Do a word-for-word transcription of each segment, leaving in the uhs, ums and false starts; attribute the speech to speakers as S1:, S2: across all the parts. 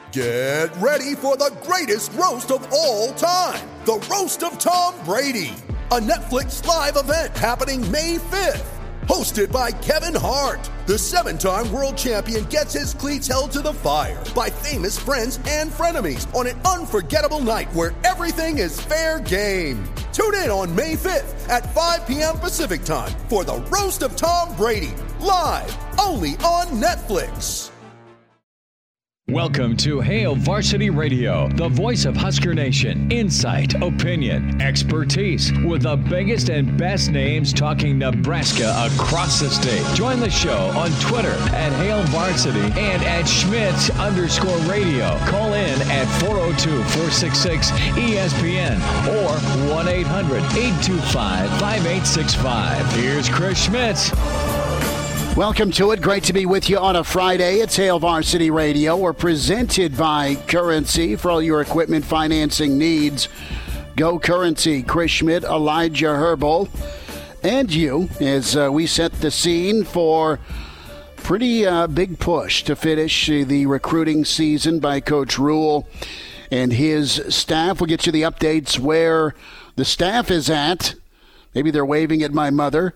S1: Get ready for the greatest roast of all time, the Roast of Tom Brady, a Netflix live event happening May fifth. Hosted by Kevin Hart, the seven-time world champion gets his cleats held to the fire by famous friends and frenemies on an unforgettable night where everything is fair game. Tune in on May fifth at five p.m. Pacific time for the Roast of Tom Brady, live only on Netflix.
S2: Welcome to Hail Varsity Radio, the voice of Husker Nation. Insight, opinion, expertise, with the biggest and best names talking Nebraska across the state. Join the show on Twitter at Hail Varsity and at Schmitz underscore radio. Call in at four oh two, four six six, E S P N or one eight hundred, eight two five, five eight six five. Here's Chris Schmitz.
S3: Welcome to it. Great to be with you on a Friday. It's Hail Varsity Radio. We're presented by Currency for all your equipment financing needs. Go Currency. Chris Schmidt, Elijah Herbal, and you as uh, we set the scene for pretty uh, big push to finish the recruiting season by Coach Rhule and his staff. We'll get you the updates where the staff is at. Maybe they're waving at my mother,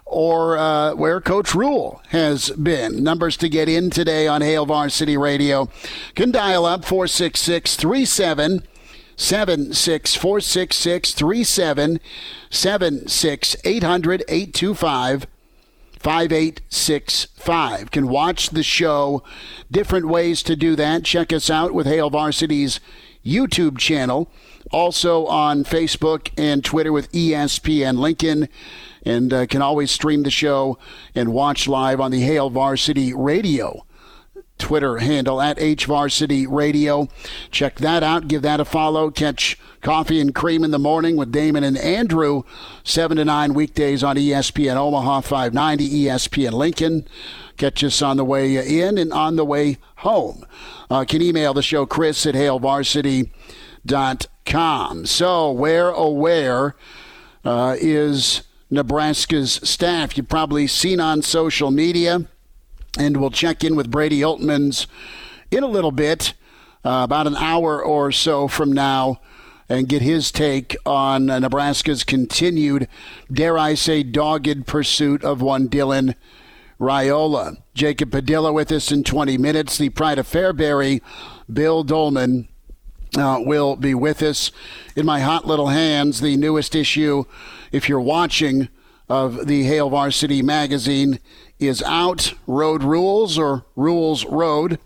S3: or uh, where Coach Rhule has been. Numbers to get in today on Hail Varsity Radio. Can dial up four six six, three seven seven six, four six six, three seven seven six, eight hundred, eight two five, five eight six five. Can watch the show. Different ways to do that. Check us out with Hail Varsity's YouTube channel. Also on Facebook and Twitter with E S P N Lincoln, and uh, can always stream the show and watch live on the Hail Varsity Radio Twitter handle at H Varsity Radio. Check that out. Give that a follow. Catch Coffee and Cream in the Morning with Damon and Andrew, seven to nine weekdays on E S P N Omaha, five ninety E S P N Lincoln. Catch us on the way in and on the way home. Uh, can email the show, Chris at hail varsity dot com. So, where, oh, where uh, is Nebraska's staff? You've probably seen on social media, and we'll check in with Brady Oltmans in a little bit, uh, about an hour or so from now, and get his take on uh, Nebraska's continued, dare I say, dogged pursuit of one Dylan Raiola. Jacob Padilla with us in twenty minutes. The Pride of Fairbury, Bill Dolman, Uh, will be with us. In my hot little hands, the newest issue, if you're watching, of the Hail Varsity magazine is out. Road Rules, or Rules Road.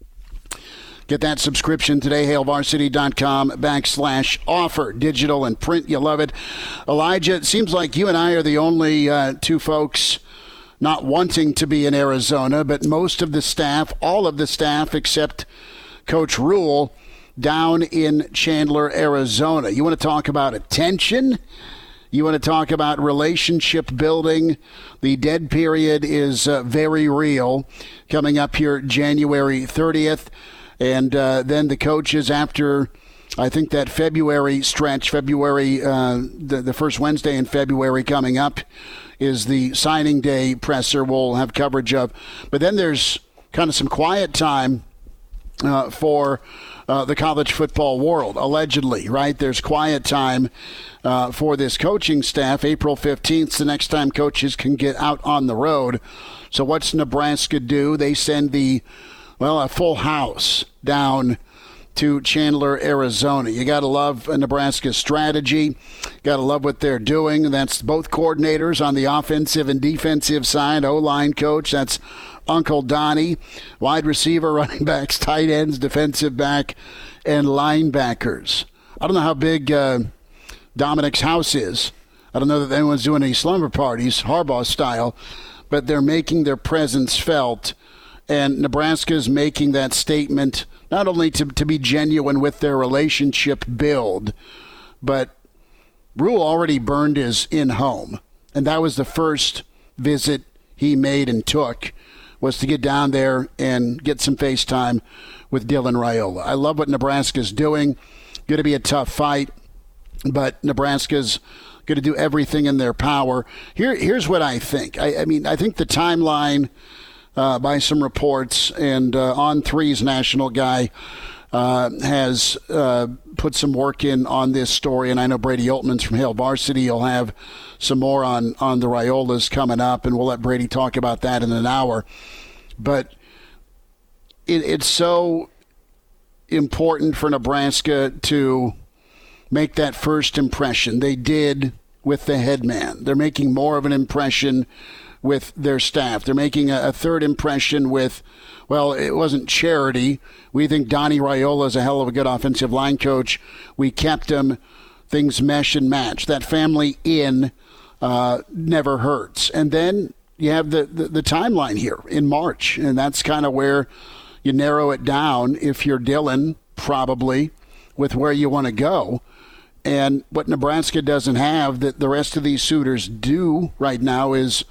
S3: Get that subscription today, hail varsity dot com backslash offer. Digital and print, you love it. Elijah, it seems like you and I are the only uh, two folks not wanting to be in Arizona, but most of the staff, all of the staff except Coach Rhule, down in Chandler, Arizona. You want to talk about attention? You want to talk about relationship building? The dead period is uh, very real, coming up here January thirtieth. And uh, then the coaches, after, I think, that February stretch, February, uh, the, the first Wednesday in February coming up, is the signing day presser we'll have coverage of. But then there's kind of some quiet time uh, for Uh, the college football world, allegedly, right? There's quiet time uh, for this coaching staff. April fifteenth, the next time coaches can get out on the road. So what's Nebraska do? They send the, well, a full house down to Chandler, Arizona. You got to love Nebraska's strategy. Got to love what they're doing. That's both coordinators on the offensive and defensive side, O-line coach. That's Uncle Donnie, wide receiver, running backs, tight ends, defensive back, and linebackers. I don't know how big uh, Dominic's house is. I don't know that anyone's doing any slumber parties, Harbaugh style, but they're making their presence felt, and Nebraska's making that statement not only to, to be genuine with their relationship build, but Rhule already burned his in-home, and that was the first visit he made and took, was to get down there and get some FaceTime with Dylan Raiola. I love what Nebraska's doing. Going to be a tough fight, but Nebraska's going to do everything in their power. Here, here's what I think. I, I mean, I think the timeline uh, by some reports, and uh, On three's national guy, uh, has uh, put some work in on this story, and I know Brady Oltman's from Hail Varsity. He'll have some more on, on the Raiolas coming up, and we'll let Brady talk about that in an hour. But it, it's so important for Nebraska to make that first impression. They did with the head man. They're making more of an impression with their staff. They're making a, a third impression with, well, it wasn't charity. We think Donnie Raiola is a hell of a good offensive line coach. We kept him. Things mesh and match. That family in uh, never hurts. And then you have the, the, the timeline here in March, and that's kind of where you narrow it down if you're Dylan, probably, with where you want to go. And what Nebraska doesn't have that the rest of these suitors do right now is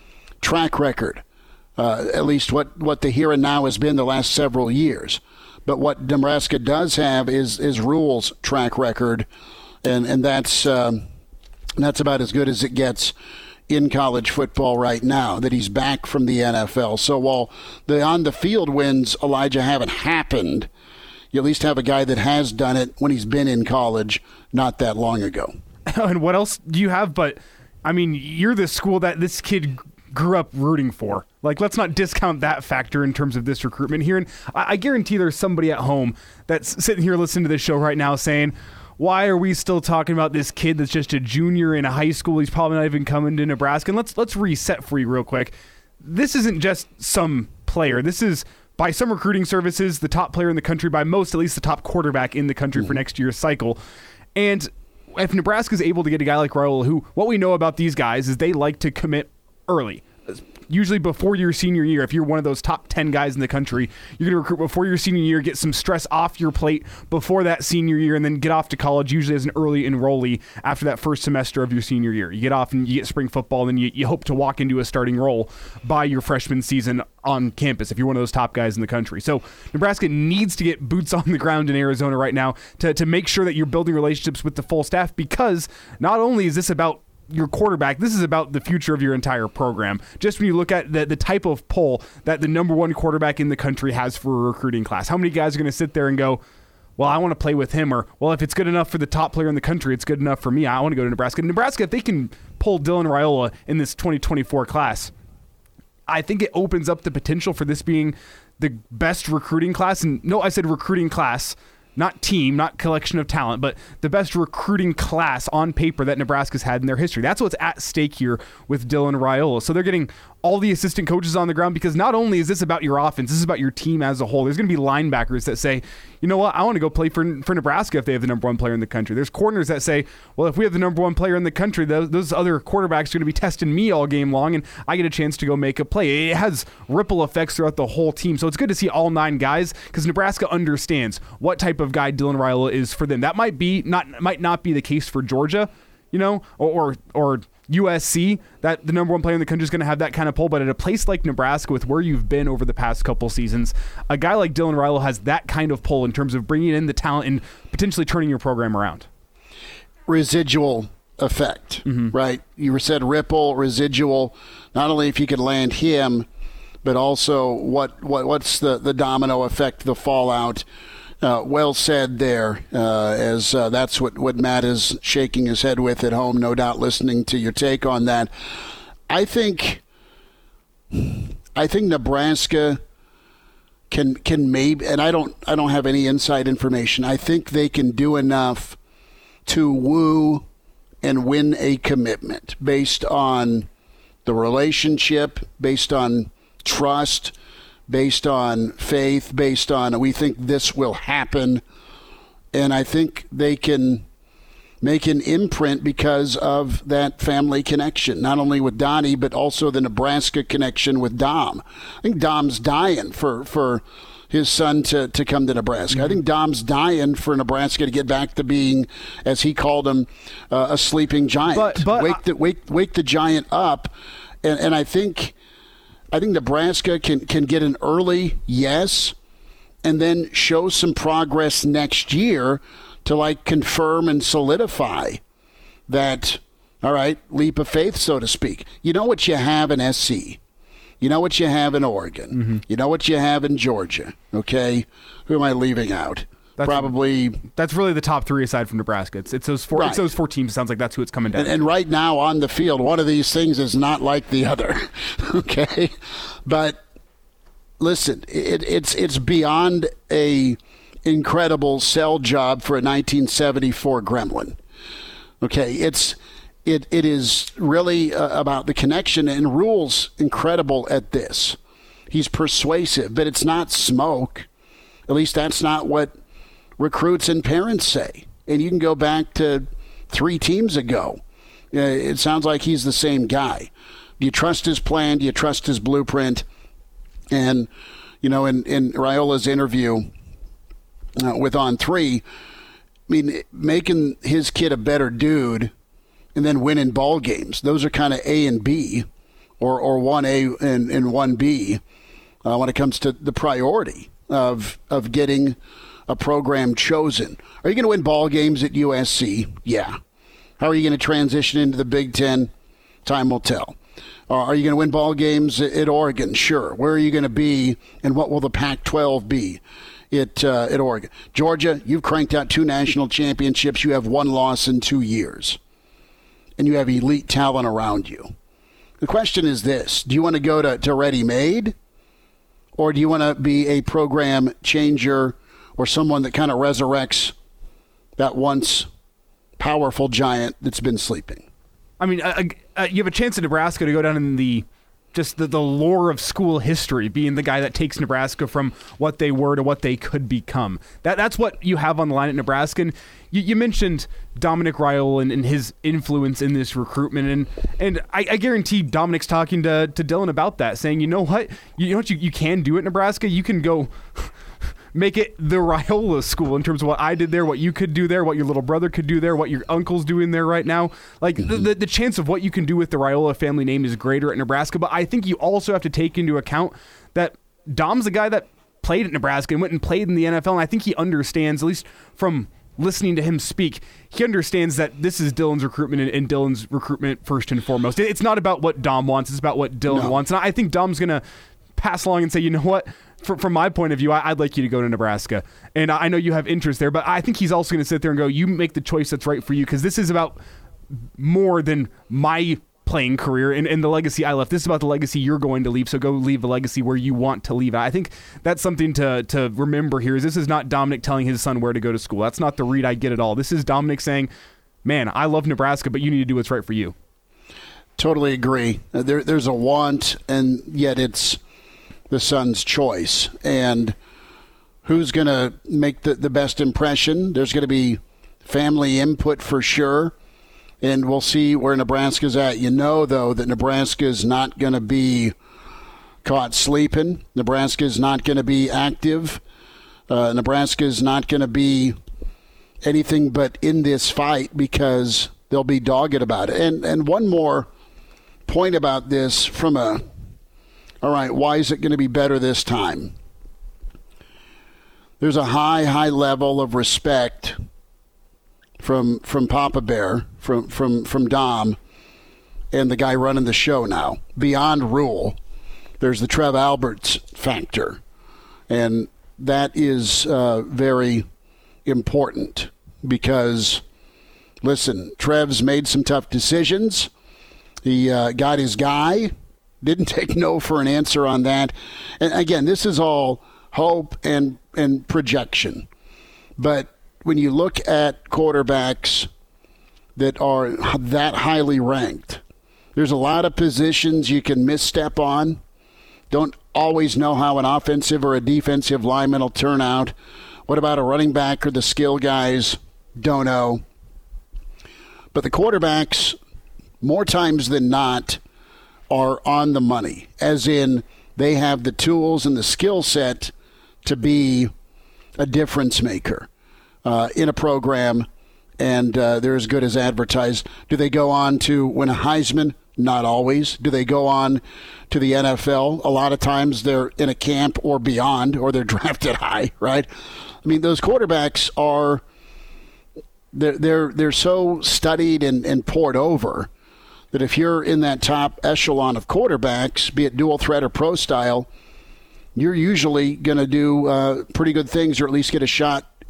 S3: track record, uh, at least what, what the here and now has been the last several years. But what Nebraska does have is is rules track record, and, and that's um, that's about as good as it gets in college football right now, that he's back from the N F L. So while the on-the-field wins, Elijah, haven't happened, you at least have a guy that has done it when he's been in college not that long ago.
S4: And what else do you have? But, I mean, you're the school that this kid grew up rooting for. Like, let's not discount that factor in terms of this recruitment here. And I, I guarantee there's somebody at home that's sitting here listening to this show right now saying, why are we still talking about this kid that's just a junior in a high school? He's probably not even coming to Nebraska. And let's let's reset for you real quick. This isn't just some player. This is, by some recruiting services, the top player in the country, by most, at least the top quarterback in the country mm-hmm. for next year's cycle. And if Nebraska is able to get a guy like Raiola, who, what we know about these guys is they like to commit early. Usually before your senior year, if you're one of those top ten guys in the country, you're going to recruit before your senior year, get some stress off your plate before that senior year, and then get off to college, usually as an early enrollee after that first semester of your senior year. You get off and you get spring football, and then you, you hope to walk into a starting role by your freshman season on campus if you're one of those top guys in the country. So Nebraska needs to get boots on the ground in Arizona right now to, to make sure that you're building relationships with the full staff, because not only is this about your quarterback, this is about the future of your entire program. Just when you look at the, the type of pull that the number one quarterback in the country has for a recruiting class, how many guys are going to sit there and go, well, I want to play with him, or, well, if it's good enough for the top player in the country, it's good enough for me. I want to go to Nebraska. Nebraska, if they can pull Dylan Raiola in this twenty twenty-four class, I think it opens up the potential for this being the best recruiting class. And no, I said recruiting class, not team, not collection of talent, but the best recruiting class on paper that Nebraska's had in their history. That's what's at stake here with Dylan Raiola. So they're getting all the assistant coaches on the ground, because not only is this about your offense, this is about your team as a whole. There's going to be linebackers that say, you know what, I want to go play for, for Nebraska if they have the number one player in the country. There's corners that say, well, if we have the number one player in the country, those, those other quarterbacks are going to be testing me all game long, and I get a chance to go make a play. It has ripple effects throughout the whole team. So it's good to see all nine guys, because Nebraska understands what type of guy Dylan Raiola is for them. That might be not might not be the case for Georgia, you know, or or, or U S C, that the number one player in the country is going to have that kind of pull. But at a place like Nebraska, with where you've been over the past couple seasons, a guy like Dylan Raiola has that kind of pull in terms of bringing in the talent and potentially turning your program around.
S3: Residual effect, mm-hmm. right? You said ripple, residual. Not only if you could land him, but also what, what what's the, the domino effect, the fallout. Uh, well said there, uh, as uh, that's what, what Matt is shaking his head with at home, no doubt listening to your take on that. I think I think Nebraska can can maybe, and I don't I don't have any inside information. I think they can do enough to woo and win a commitment based on the relationship, based on trust, based on faith, based on we think this will happen. And I think they can make an imprint because of that family connection, not only with Donnie, but also the Nebraska connection with Dom. I think Dom's dying for, for his son to, to come to Nebraska. Mm-hmm. I think Dom's dying for Nebraska to get back to being, as he called him, uh, a sleeping giant.
S4: But, but
S3: wake, the, wake, wake the giant up. And, and I think... I think Nebraska can, can get an early yes and then show some progress next year to, like, confirm and solidify that, all right, leap of faith, so to speak. You know what you have in S C. You know what you have in Oregon. Mm-hmm. You know what you have in Georgia, okay? Who am I leaving out?
S4: That's,
S3: probably
S4: that's really the top three aside from Nebraska. It's it's those four.
S3: Right.
S4: It's those four teams. It sounds like that's who it's coming down.
S3: And, and right now on the field, one of these things is not like the other. Okay, but listen, it, it's it's beyond a incredible sell job for a nineteen seventy-four Gremlin. Okay, it's it it is really uh, about the connection, and Rhule's incredible at this. He's persuasive, but it's not smoke. At least that's not what recruits and parents say. And you can go back to three teams ago. Uh, it sounds like he's the same guy. Do you trust his plan? Do you trust his blueprint? And, you know, in, in Raiola's interview uh, with On three, I mean, making his kid a better dude and then winning ball games, those are kind of A and B, or, or one A and, and one B uh, when it comes to the priority of of getting a program chosen. Are you going to win ball games at U S C? Yeah. How are you going to transition into the Big Ten? Time will tell. Uh, are you going to win ball games at, at Oregon? Sure. Where are you going to be, and what will the Pac twelve be at, uh, at Oregon? Georgia, you've cranked out two national championships. You have one loss in two years, and you have elite talent around you. The question is this: do you want to go to, to ready-made, or do you want to be a program changer or someone that kind of resurrects that once powerful giant that's been sleeping?
S4: I mean, uh, uh, you have a chance at Nebraska to go down in the just the, the lore of school history, being the guy that takes Nebraska from what they were to what they could become. That That's what you have on the line at Nebraska. And you, you mentioned Dominic Raiola and, and his influence in this recruitment. And and I, I guarantee Dominic's talking to, to Dylan about that, saying, you know what? You know what you, you can do at Nebraska? You can go make it the Raiola school in terms of what I did there, what you could do there, what your little brother could do there, what your uncle's doing there right now. Like, mm-hmm. the, the, the chance of what you can do with the Raiola family name is greater at Nebraska, but I think you also have to take into account that Dom's a guy that played at Nebraska and went and played in the N F L, and I think he understands, at least from listening to him speak, he understands that this is Dylan's recruitment and, and Dylan's recruitment first and foremost. It's not about what Dom wants, it's about what Dylan no. wants, and I think Dom's going to pass along and say, you know what, From, from my point of view, I, I'd like you to go to Nebraska. And I know you have interest there, but I think he's also going to sit there and go, you make the choice that's right for you, because this is about more than my playing career and, and the legacy I left. This is about the legacy you're going to leave, so go leave a legacy where you want to leave. I think that's something to, to remember here, is this is not Dominic telling his son where to go to school. That's not the read I get at all. This is Dominic saying, man, I love Nebraska, but you need to do what's right for you.
S3: Totally agree. There, there's a want, and yet it's the son's choice. And who's going to make the, the best impression? There's going to be family input for sure, and we'll see where Nebraska's at. You know, though, that Nebraska is not going to be caught sleeping. Nebraska is not going to be active. Uh, Nebraska is not going to be anything but in this fight, because they'll be dogged about it. And, and one more point about this from a All right, why is it going to be better this time? There's a high, high level of respect from from Papa Bear, from from from Dom, and the guy running the show now. Beyond Rhule, there's the Trev Alberts factor, and that is uh, very important because, listen, Trev's made some tough decisions. He uh, got his guy. Didn't take no for an answer on that. And again, this is all hope and, and projection. But when you look at quarterbacks that are that highly ranked, there's a lot of positions you can misstep on. Don't always know how an offensive or a defensive lineman will turn out. What about a running back or the skill guys? Don't know. But the quarterbacks, more times than not, are on the money, as in they have the tools and the skill set to be a difference maker uh, in a program, and uh, they're as good as advertised. Do they go on to win a Heisman? Not always. Do they go on to the N F L? A lot of times they're in a camp or beyond, or they're drafted high, right? I mean, those quarterbacks are they're they're, they're so studied and, and poured over that if you're in that top echelon of quarterbacks, be it dual threat or pro style, you're usually going to do uh, pretty good things, or at least get a shot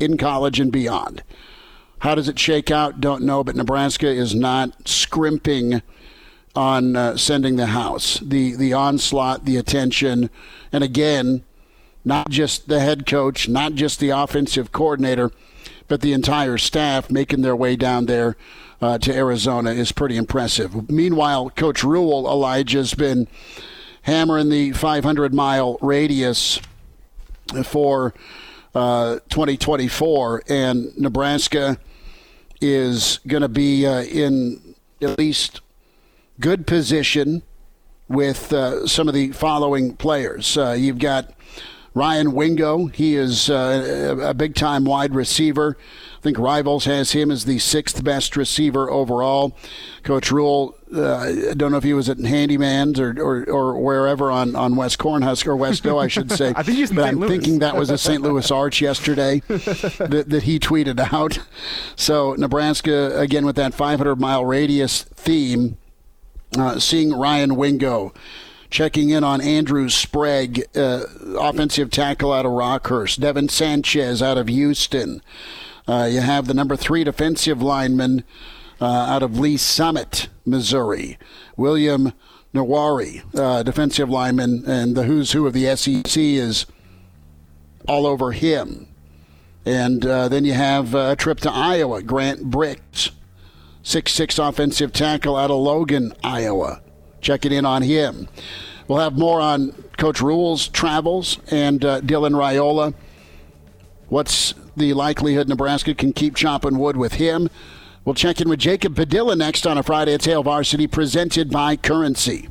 S3: in college and beyond. How does it shake out? Don't know, but Nebraska is not scrimping on uh, sending the house. The the onslaught, the attention, and again, not just the head coach, not just the offensive coordinator, but the entire staff making their way down there uh, to Arizona is pretty impressive. Meanwhile, Coach Rhule, Elijah's been hammering the five hundred mile radius for uh, twenty twenty-four, and Nebraska is going to be uh, in at least good position with uh, some of the following players. Uh, you've got Ryan Wingo. He is uh, a big-time wide receiver. I think Rivals has him as the sixth best receiver overall. Coach Rhule, uh, I don't know if he was at Handyman's or, or, or wherever on, on West Cornhusker, or Westo, I should say.
S4: I think he's in
S3: but
S4: Saint
S3: I'm
S4: Louis.
S3: thinking that was a Saint Louis Arch yesterday that, that he tweeted out. So Nebraska, again, with that five hundred mile radius theme, uh, seeing Ryan Wingo. Checking in on Andrew Sprague, uh, offensive tackle out of Rockhurst. Devin Sanchez out of Houston. Uh, you have the number three defensive lineman uh, out of Lee Summit, Missouri. William Nawari, uh, defensive lineman, and the who's who of the S E C is all over him. And uh, then you have a trip to Iowa. Grant Bricks, six six offensive tackle out of Logan, Iowa. Checking in on him. We'll have more on Coach Rhule's travels and uh, Dylan Raiola. What's the likelihood Nebraska can keep chopping wood with him? We'll check in with Jacob Padilla next on a Friday at Hail Varsity, presented by Currency.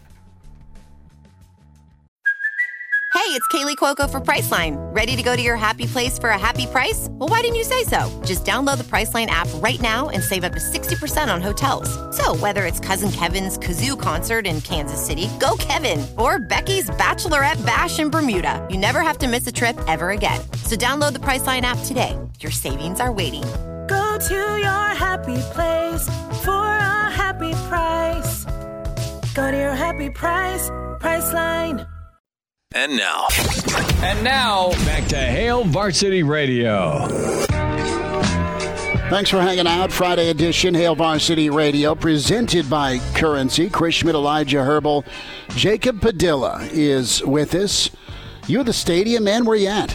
S5: Hey, it's Kaylee Cuoco for Priceline. Ready to go to your happy place for a happy price? Well, why didn't you say so? Just download the Priceline app right now and save up to sixty percent on hotels. So whether it's Cousin Kevin's Kazoo Concert in Kansas City, go Kevin, or Becky's Bachelorette Bash in Bermuda, you never have to miss a trip ever again. So download the Priceline app today. Your savings are waiting.
S6: Go to your happy place for a happy price. Go to your happy price, Priceline.
S2: And now. And now, back to Hail Varsity Radio.
S3: Thanks for hanging out. Friday edition, Hail Varsity Radio, presented by Currency. Chris Schmidt, Elijah Herbal. Jacob Padilla is with us. You at the stadium, man? Where you at?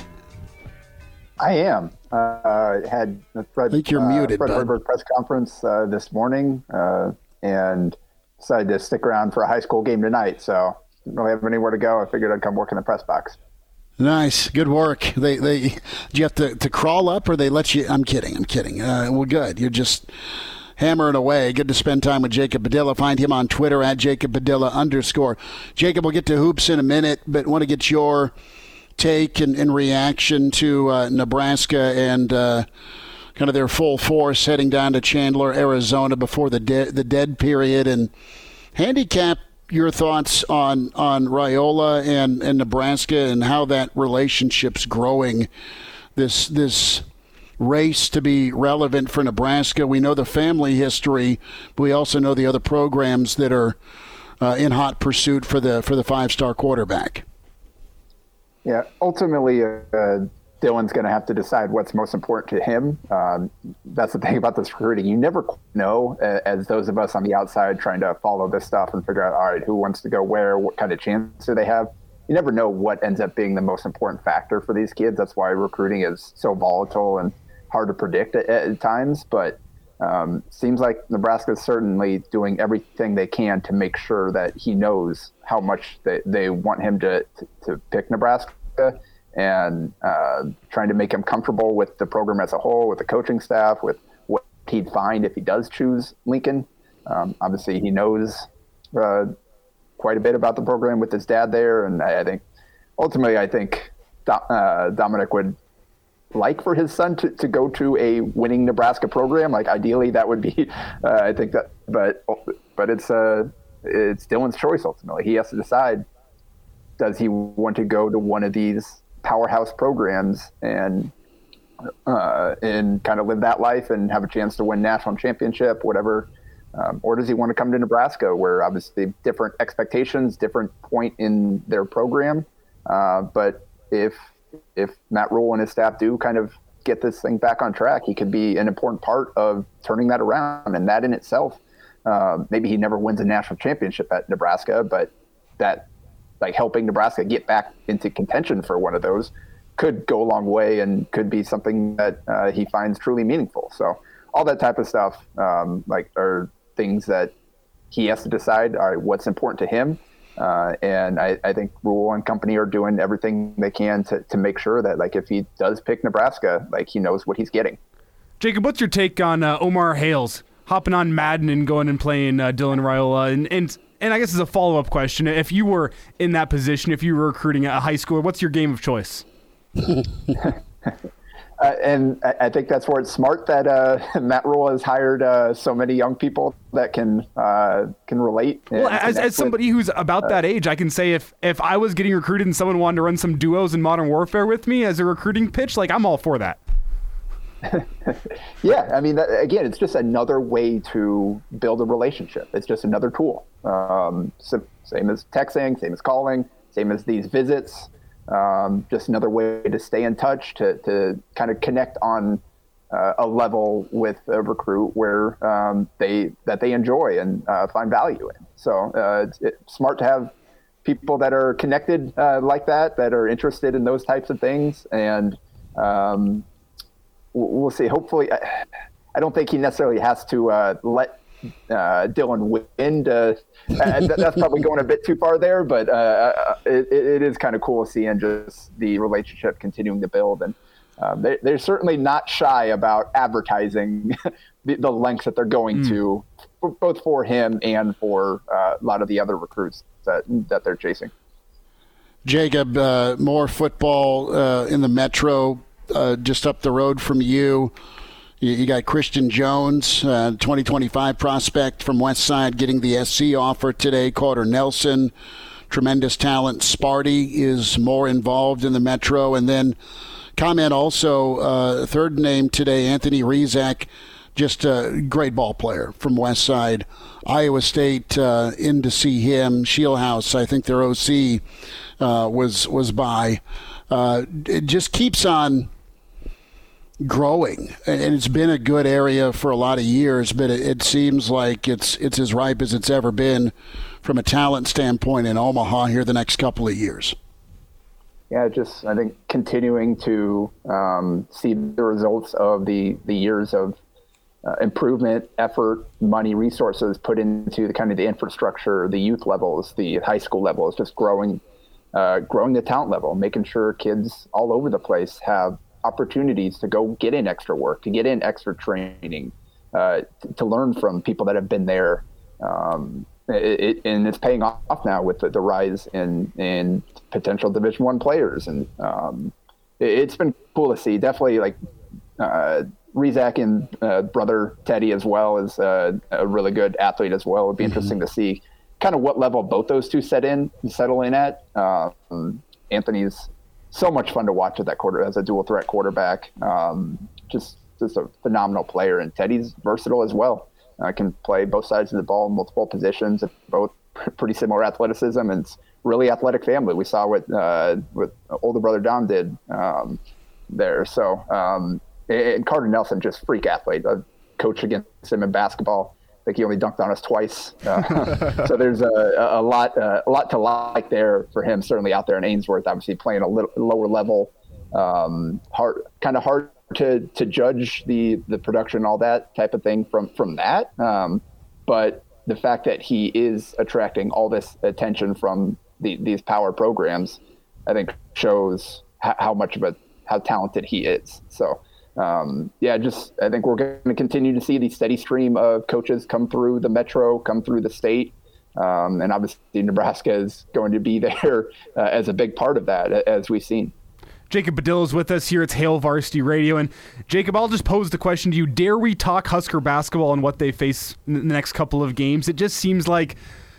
S7: I am. Uh, had Fred,
S3: I think you're
S7: uh,
S3: muted,
S7: Fred
S3: bud.
S7: Hoiberg press conference uh, this morning, uh, and decided to stick around for a high school game tonight. So don't really have anywhere to go. I figured I'd come work in the press box.
S3: Nice, good work. They they do you have to, to crawl up, or they let you? I'm kidding. I'm kidding. Uh, well, good. You're just hammering away. Good to spend time with Jacob Padilla. Find him on Twitter at Jacob Padilla underscore. Jacob, we'll get to hoops in a minute, but want to get your take and, and reaction to uh, Nebraska and uh, kind of their full force heading down to Chandler, Arizona before the de- the dead period, and handicap your thoughts on on Raiola and, and Nebraska and how that relationship's growing. This this race to be relevant for Nebraska. We know the family history, but we also know the other programs that are uh, in hot pursuit for the for the five-star quarterback.
S7: Yeah, ultimately, uh, Dylan's going to have to decide what's most important to him. Um, that's the thing about this recruiting. You never know, uh, as those of us on the outside trying to follow this stuff and figure out, all right, who wants to go where, what kind of chance do they have? You never know what ends up being the most important factor for these kids. That's why recruiting is so volatile and hard to predict at, at times. But um, seems like Nebraska is certainly doing everything they can to make sure that he knows how much they, they want him to, to, to pick Nebraska, and uh, trying to make him comfortable with the program as a whole, with the coaching staff, with what he'd find if he does choose Lincoln. Um, obviously, he knows uh, quite a bit about the program with his dad there, and I, I think ultimately, I think Do- uh, Dominic would like for his son to, to go to a winning Nebraska program. Like ideally, that would be. Uh, I think that, but but it's uh, it's Dylan's choice ultimately. He has to decide: does he want to go to one of these powerhouse programs and uh, and kind of live that life and have a chance to win national championship, whatever, um, or does he want to come to Nebraska, where obviously different expectations, different point in their program, uh, but if if Matt Rhule and his staff do kind of get this thing back on track, he could be an important part of turning that around. And that in itself, uh, maybe he never wins a national championship at Nebraska, but that like helping Nebraska get back into contention for one of those could go a long way and could be something that uh, he finds truly meaningful. So all that type of stuff, um, like are things that he has to decide, all right, what's important to him. Uh, and I, I think Rule and company are doing everything they can to, to make sure that, like, if he does pick Nebraska, like, he knows what he's getting.
S4: Jacob, what's your take on uh, Omar Hales hopping on Madden and going and playing uh, Dylan Raiola? And, and and I guess as a follow-up question, if you were in that position, if you were recruiting a high schooler, what's your game of choice?
S7: Uh, and I, I think that's where it's smart that uh, Matt Rule has hired uh, so many young people that can uh, can relate.
S4: Well, as, as somebody who's about uh, that age, I can say if, if I was getting recruited and someone wanted to run some duos in Modern Warfare with me as a recruiting pitch, like, I'm all for that.
S7: Yeah, I mean, that, again, it's just another way to build a relationship. It's just another tool. Um, so, same as texting, same as calling, same as these visits. Um, just another way to stay in touch, to, to kind of connect on uh, a level with a recruit where um, they that they enjoy and uh, find value in. So uh, it's, it's smart to have people that are connected uh, like that, that are interested in those types of things. And um, we'll see. Hopefully, I, I don't think he necessarily has to uh, let Uh, Dylan win. To, uh, that's probably going a bit too far there, but uh, it, it is kind of cool seeing just the relationship continuing to build. And um, they, they're certainly not shy about advertising the, the lengths that they're going mm. to, for, both for him and for uh, a lot of the other recruits that, that they're chasing.
S3: Jacob, uh, more football uh, in the Metro, uh, just up the road from you. You got Christian Jones, uh, twenty twenty-five prospect from Westside, getting the S C offer today. Carter Nelson, tremendous talent. Sparty is more involved in the Metro. And then comment also, uh, third name today, Anthony Rizak, just a great ball player from Westside. Iowa State uh, in to see him. Shieldhouse, I think their O C uh, was, was by. Uh, it just keeps on growing, and it's been a good area for a lot of years, but it, it seems like it's it's as ripe as it's ever been from a talent standpoint in Omaha here the next couple of years.
S7: Yeah, just I think continuing to um, see the results of the the years of uh, improvement, effort, money, resources put into the kind of the infrastructure, the youth levels, the high school levels, just growing, uh, growing the talent level, making sure kids all over the place have opportunities to go get in extra work, to get in extra training, uh, to, to learn from people that have been there. Um, it, it, and it's paying off now with the, the rise in, in potential Division One players. And um, it, it's been cool to see. Definitely, like uh, Rizak and uh, brother Teddy as well is uh, a really good athlete as well. It'd be mm-hmm. interesting to see kind of what level both those two set in, settle in at. Um, Anthony's so much fun to watch at that quarter as a dual threat quarterback. Um, just, just a phenomenal player. And Teddy's versatile as well. Uh, can play both sides of the ball, multiple positions, both pretty similar athleticism, and it's really athletic family. We saw what, uh, what older brother Dom did um, there. So, um, and Carter Nelson, just freak athlete. I coached against him in basketball. I think he only dunked on us twice. Uh, so there's a, a lot uh, a lot to like there for him, certainly out there in Ainsworth, obviously playing a little lower level. Um, hard, kind of hard to, to judge the, the production, all that type of thing from, from that. Um, but the fact that he is attracting all this attention from the, these power programs, I think shows how, how much of a, how talented he is. So, Um, yeah, just I think we're going to continue to see the steady stream of coaches come through the Metro, come through the state, um, and obviously Nebraska is going to be there uh, as a big part of that, as we've seen.
S4: Jacob Badillo is with us here at Hail Varsity Radio, and Jacob, I'll just pose the question to you: dare we talk Husker basketball and what they face in the next couple of games? It just seems like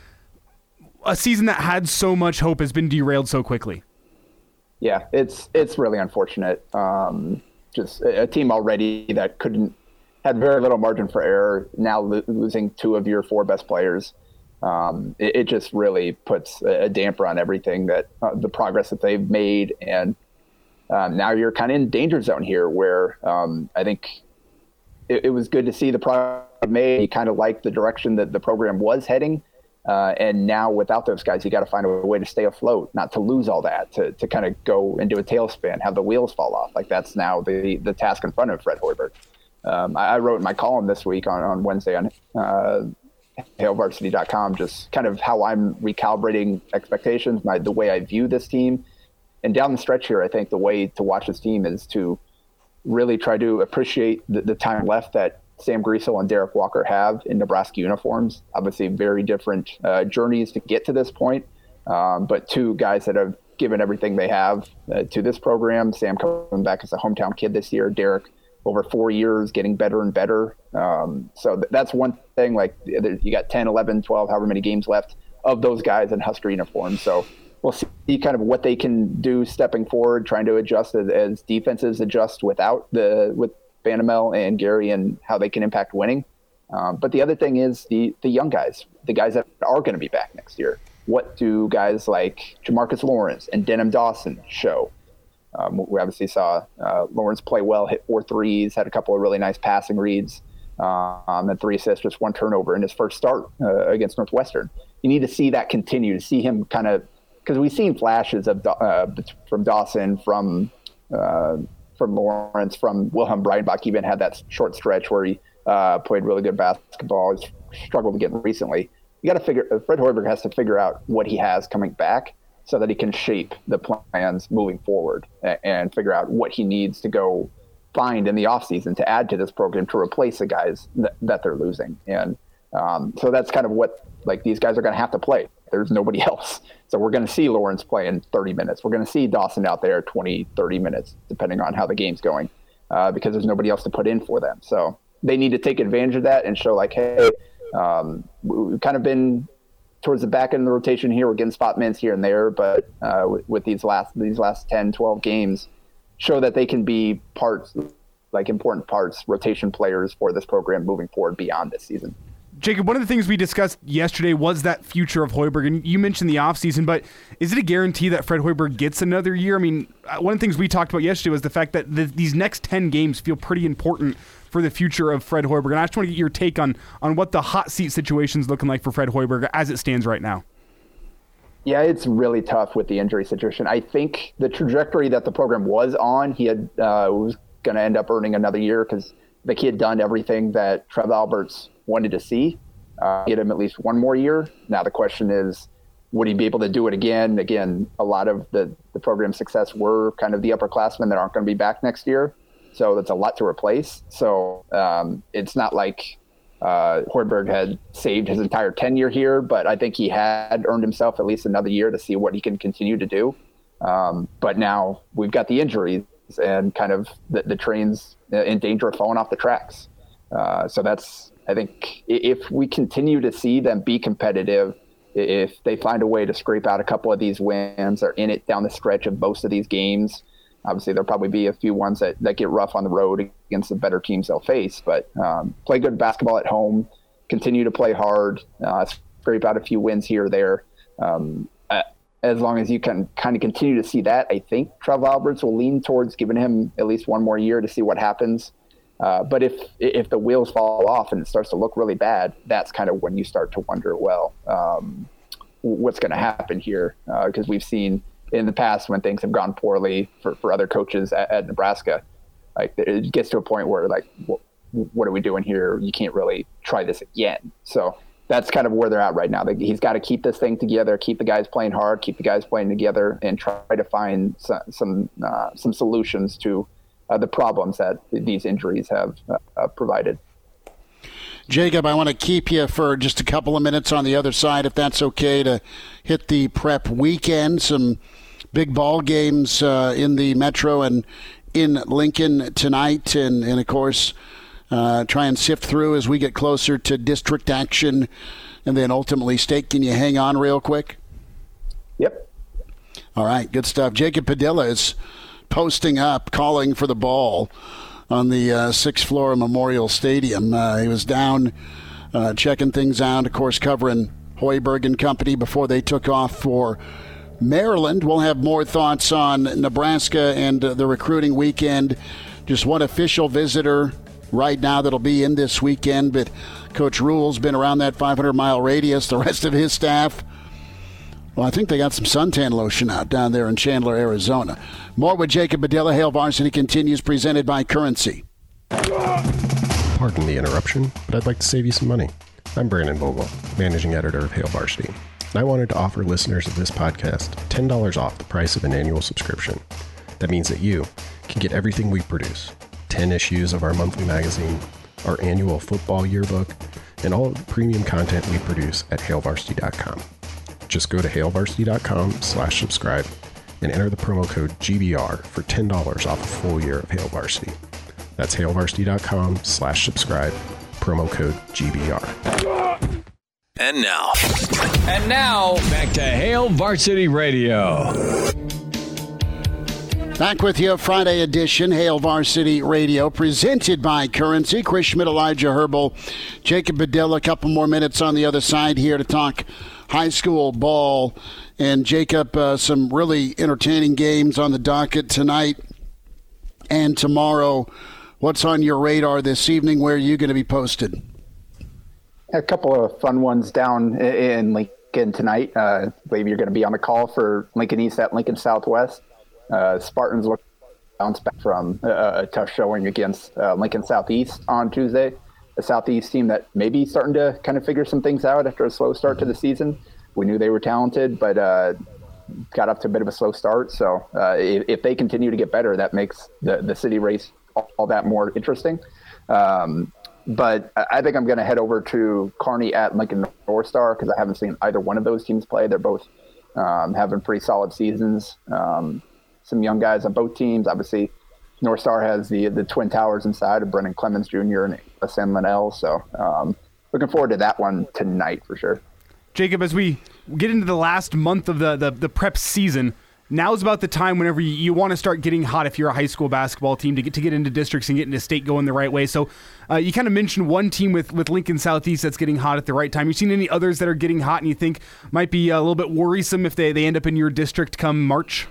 S4: a season that had so much hope has been derailed so quickly.
S7: Yeah, it's it's really unfortunate. Um, Just a team already that couldn't, had very little margin for error, now lo- losing two of your four best players. Um, it, it just really puts a, a damper on everything that uh, the progress that they've made. And um, now you're kind of in danger zone here where um, I think it, it was good to see the progress made. You kind of like the direction that the program was heading. Uh, and now without those guys, you got to find a way to stay afloat, not to lose all that, to, to kind of go into a tailspin, have the wheels fall off. Like that's now the, the task in front of Fred Hoiberg. Um, I, I wrote in my column this week on, on Wednesday on uh, hail varsity dot com, just kind of how I'm recalibrating expectations, my, the way I view this team. And down the stretch here, I think the way to watch this team is to really try to appreciate the, the time left that Sam Griesel and Derek Walker have in Nebraska uniforms. Obviously very different uh, journeys to get to this point, um, but two guys that have given everything they have uh, to this program. Sam coming back as a hometown kid this year, Derek over four years getting better and better. Um, so th- that's one thing. Like you got ten, eleven, twelve, however many games left of those guys in Husker uniforms. So we'll see kind of what they can do stepping forward, trying to adjust as, as defenses adjust without the with Banamel and Gary and how they can impact winning. Um, but the other thing is the the young guys, the guys that are going to be back next year. What do guys like Jamarcus Lawrence and Denham Dawson show? Um, we obviously saw uh, Lawrence play well, hit four threes, had a couple of really nice passing reads, um, and three assists, just one turnover in his first start uh, against Northwestern. You need to see that continue, to see him kind of, because we've seen flashes of uh, from Dawson, from uh, from Lawrence, from Wilhelm Breitenbach, even had that short stretch where he uh, played really good basketball. He's struggled again recently. You got to figure, Fred Hoiberg has to figure out what he has coming back so that he can shape the plans moving forward and, and figure out what he needs to go find in the offseason to add to this program to replace the guys that, that they're losing. And um, so that's kind of what, like, these guys are going to have to play. There's nobody else. So we're going to see Lawrence play in thirty minutes. We're going to see Dawson out there twenty, thirty minutes, depending on how the game's going, uh, because there's nobody else to put in for them. So they need to take advantage of that and show, like, hey, um, we've kind of been towards the back end of the rotation here. We're getting spot minutes here and there, but uh, with, with these last these last ten, twelve games, show that they can be parts, like important parts, rotation players for this program moving forward beyond this season.
S4: Jacob, one of the things we discussed yesterday was that future of Hoiberg, and you mentioned the offseason, but is it a guarantee that Fred Hoiberg gets another year? I mean, one of the things we talked about yesterday was the fact that the, these next ten games feel pretty important for the future of Fred Hoiberg, and I just want to get your take on, on what the hot seat situation is looking like for Fred Hoiberg as it stands right now.
S7: Yeah, it's really tough with the injury situation. I think the trajectory that the program was on, he had uh, was going to end up earning another year because like he had done everything that Trev Alberts wanted to see. Uh, get him at least one more year. Now the question is, would he be able to do it again? Again, a lot of the, the program's success were kind of the upperclassmen that aren't going to be back next year. So that's a lot to replace. So um, it's not like uh, Hoiberg had saved his entire tenure here, but I think he had earned himself at least another year to see what he can continue to do. Um, but now we've got the injuries and kind of the, the train's in danger of falling off the tracks. Uh, so that's, I think if we continue to see them be competitive, if they find a way to scrape out a couple of these wins or in it down the stretch of most of these games, obviously there'll probably be a few ones that, that get rough on the road against the better teams they'll face, but um, play good basketball at home, continue to play hard, uh, scrape out a few wins here or there. Um, uh, as long as you can kind of continue to see that, I think Trev Alberts will lean towards giving him at least one more year to see what happens. Uh, but if if the wheels fall off and it starts to look really bad, that's kind of when you start to wonder, well, um, what's going to happen here? Because uh, we've seen in the past when things have gone poorly for, for other coaches at, at Nebraska, like it gets to a point where like, what, what are we doing here? You can't really try this again. So that's kind of where they're at right now. They, he's got to keep this thing together, keep the guys playing hard, keep the guys playing together, and try to find some some, uh, some solutions to Uh, the problems that these injuries have uh, uh, provided.
S3: Jacob, I want to keep you for just a couple of minutes on the other side, if that's okay, to hit the prep weekend. Some big ball games uh, in the Metro and in Lincoln tonight, and, and of course, uh, try and sift through as we get closer to district action and then ultimately state. Can you hang on real quick?
S7: Yep.
S3: All right, good stuff. Jacob Padilla is posting up, calling for the ball on the uh, sixth floor of Memorial Stadium. Uh, he was down uh, checking things out, of course, covering Hoiberg and company before they took off for Maryland. We'll have more thoughts on Nebraska and uh, the recruiting weekend. Just one official visitor right now that'll be in this weekend, but Coach Rule's been around that five hundred mile radius. The rest of his staff, well, I think they got some suntan lotion out down there in Chandler, Arizona. More with Jacob Padilla. Hail Varsity continues, presented by Currency.
S8: Pardon the interruption, but I'd like to save you some money. I'm Brandon Vogel, managing editor of Hail Varsity, and I wanted to offer listeners of this podcast ten dollars off the price of an annual subscription. That means that you can get everything we produce, ten issues of our monthly magazine, our annual football yearbook, and all of the premium content we produce at hail varsity dot com. Just go to hail varsity dot com slash subscribe and enter the promo code G B R for ten dollars off a full year of Hail Varsity. That's hail varsity dot com slash subscribe, promo code G B R.
S2: And now. And now, back to Hail Varsity Radio.
S3: Back with you, Friday edition, Hail Varsity Radio, presented by Currency. Chris Schmidt, Elijah Herbal, Jacob Padilla. A couple more minutes on the other side here to talk high school ball. And Jacob, uh, some really entertaining games on the docket tonight and tomorrow. What's on your radar this evening? Where are you going to be posted?
S7: A couple of fun ones down in Lincoln tonight. Uh, I believe you're going to be on the call for Lincoln East at Lincoln Southwest. Uh, Spartans look bounce back from a, a tough showing against uh, Lincoln Southeast on Tuesday. A Southeast team that may be starting to kind of figure some things out after a slow start to the season. We knew they were talented, but uh, got up to a bit of a slow start. So uh, if, if they continue to get better, that makes the, the city race all, all that more interesting. Um, but I think I'm going to head over to Kearney at Lincoln North Star because I haven't seen either one of those teams play. They're both um, having pretty solid seasons. Um, some young guys on both teams. Obviously, North Star has the the Twin Towers inside of Brennan Clemens Junior and Sam Linnell. So um, looking forward to that one tonight for sure.
S4: Jacob, as we get into the last month of the, the, the prep season, now's about the time whenever you, you want to start getting hot if you're a high school basketball team to get to get into districts and get into state going the right way. So uh, you kind of mentioned one team with, with Lincoln Southeast that's getting hot at the right time. You seen any others that are getting hot and you think might be a little bit worrisome if they, they end up in your district come March?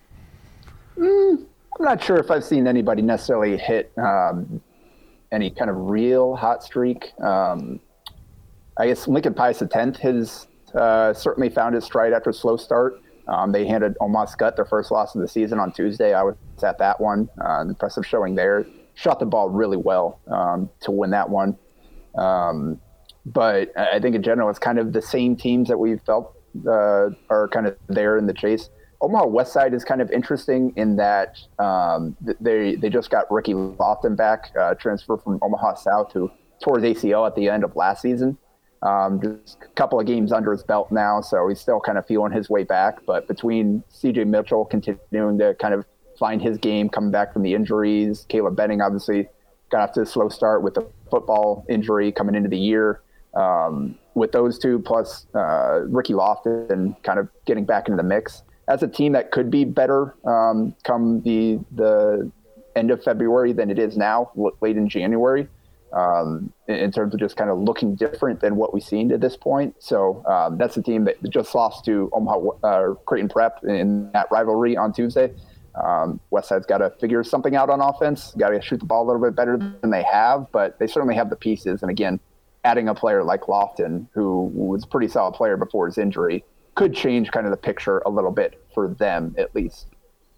S7: Mm, I'm not sure if I've seen anybody necessarily hit um, any kind of real hot streak. Um, I guess Lincoln Pius X has uh, certainly found its stride after a slow start. Um, they handed Omaha Skutt their first loss of the season on Tuesday. I was at that one. Uh, an impressive showing there. Shot the ball really well um, to win that one. Um, but I think in general, it's kind of the same teams that we've felt uh, are kind of there in the chase. Omaha Westside is kind of interesting in that um, they they just got Ricky Lofton back, uh, transfer from Omaha South, who tore his A C L at the end of last season. Um, just a couple of games under his belt now, so he's still kind of feeling his way back. But between C J Mitchell continuing to kind of find his game, coming back from the injuries, Caleb Benning obviously got off to a slow start with the football injury coming into the year. Um, with those two, plus uh, Ricky Lofton kind of getting back into the mix. As a team that could be better um, come the the end of February than it is now, late in January. Um, in, in terms of just kind of looking different than what we've seen to this point. So um, that's the team that just lost to Omaha uh, Creighton Prep in that rivalry on Tuesday. Um, Westside's got to figure something out on offense, got to shoot the ball a little bit better than they have, but they certainly have the pieces. And again, adding a player like Lofton, who was a pretty solid player before his injury, could change kind of the picture a little bit for them at least.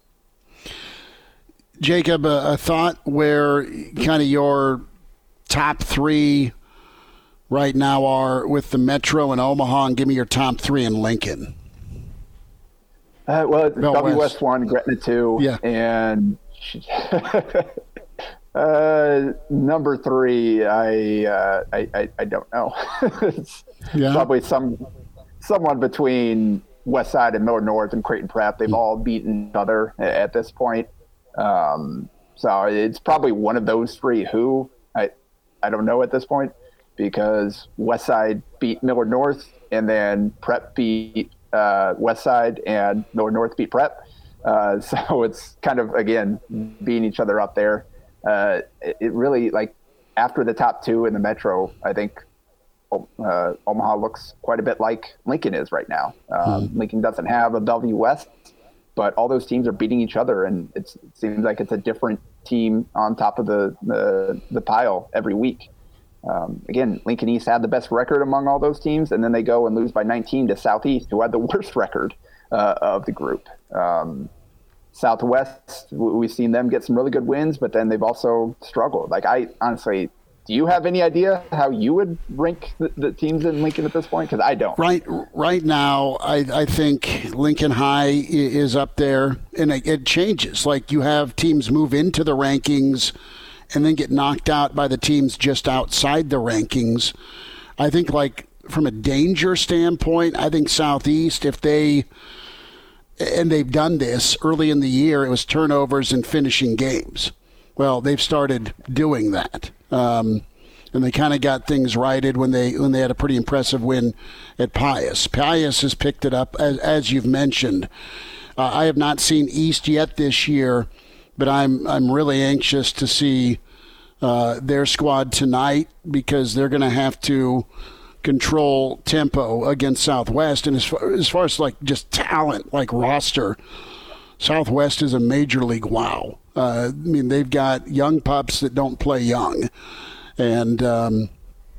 S3: Jacob, a, a thought where kind of your top three right now are with the Metro and Omaha, and give me your top three in Lincoln.
S7: Uh, well, it's
S3: Bell
S7: W
S3: West.
S7: S one, Gretna two,
S3: yeah.
S7: and uh, number three, I, uh, I, I I don't know. It's
S3: yeah.
S7: probably some someone between Westside and Miller North and Creighton Prep. They've mm-hmm. all beaten each other at this point, um, so it's probably one of those three. Who I. I don't know at this point because Westside beat Miller North and then Prep beat uh, Westside and Miller North beat Prep. Uh, so it's kind of, again, beating each other up there. Uh, it, it really, like, after the top two in the Metro, I think uh, Omaha looks quite a bit like Lincoln is right now. Um, mm-hmm. Lincoln doesn't have a Bellevue West, but all those teams are beating each other, and it's, it seems like it's a different team on top of the the, the pile every week. Um, again, Lincoln East had the best record among all those teams, and then they go and lose by nineteen to Southeast, who had the worst record uh, of the group. Um, Southwest, we've seen them get some really good wins, but then they've also struggled. Like, I honestly, do you have any idea how you would rank the, the teams in Lincoln at this point? Because I don't.
S3: Right, right now, I, I think Lincoln High is up there, and it, it changes. Like, you have teams move into the rankings and then get knocked out by the teams just outside the rankings. I think, like, from a danger standpoint, I think Southeast, if they, and they've done this early in the year, it was turnovers and finishing games. Well, they've started doing that. Um, and they kind of got things righted when they when they had a pretty impressive win at Pius. Pius has picked it up, as, as you've mentioned. Uh, I have not seen East yet this year, but I'm I'm really anxious to see uh, their squad tonight, because they're going to have to control tempo against Southwest. And as far, as far as like just talent, like roster, Southwest is a major league wow. Uh, I mean, they've got young pups that don't play young, and um,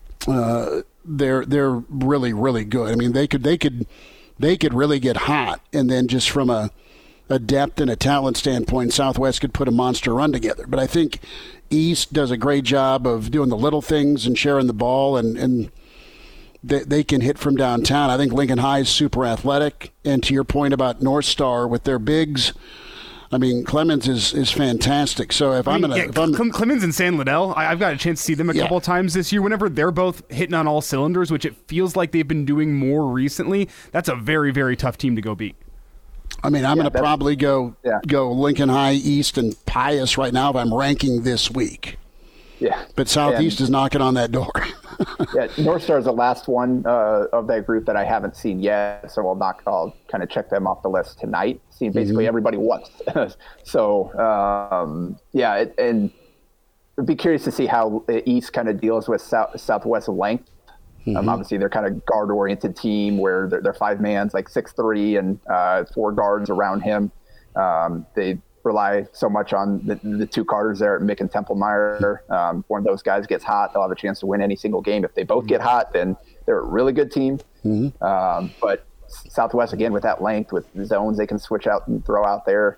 S3: uh, they're they're really really good. I mean, they could they could they could really get hot, and then just from a a depth and a talent standpoint, Southwest could put a monster run together. But I think East does a great job of doing the little things and sharing the ball, and and they, they can hit from downtown. I think Lincoln High is super athletic, and to your point about North Star with their bigs, I mean, Clemens is, is fantastic. So if I mean, I'm going
S4: yeah,
S3: to...
S4: Clemens and San Liddell, I, I've got a chance to see them a yeah. couple of times this year. Whenever they're both hitting on all cylinders, which it feels like they've been doing more recently, that's a very, very tough team to go beat.
S3: I mean, I'm yeah, going to probably go
S7: yeah.
S3: go Lincoln High, East, and Pius right now if I'm ranking this week.
S7: Yeah.
S3: But Southeast and, is knocking on that door.
S7: yeah, North Star is the last one uh, of that group that I haven't seen yet, so I'll knock. I'll kind of check them off the list tonight. Seen basically mm-hmm. everybody once. so um, yeah, it, and I'd be curious to see how the East kind of deals with South, Southwest length. Mm-hmm. Um, obviously, they're kind of guard-oriented team where they're, they're five mans, like six three, and uh, four guards around him. Um, they rely so much on the, the two Carters there, Mick and Templemeyer. Um, one of those guys gets hot, they'll have a chance to win any single game. If they both get hot, then they're a really good team. Mm-hmm. Um, but Southwest, again, with that length, with the zones they can switch out and throw out there,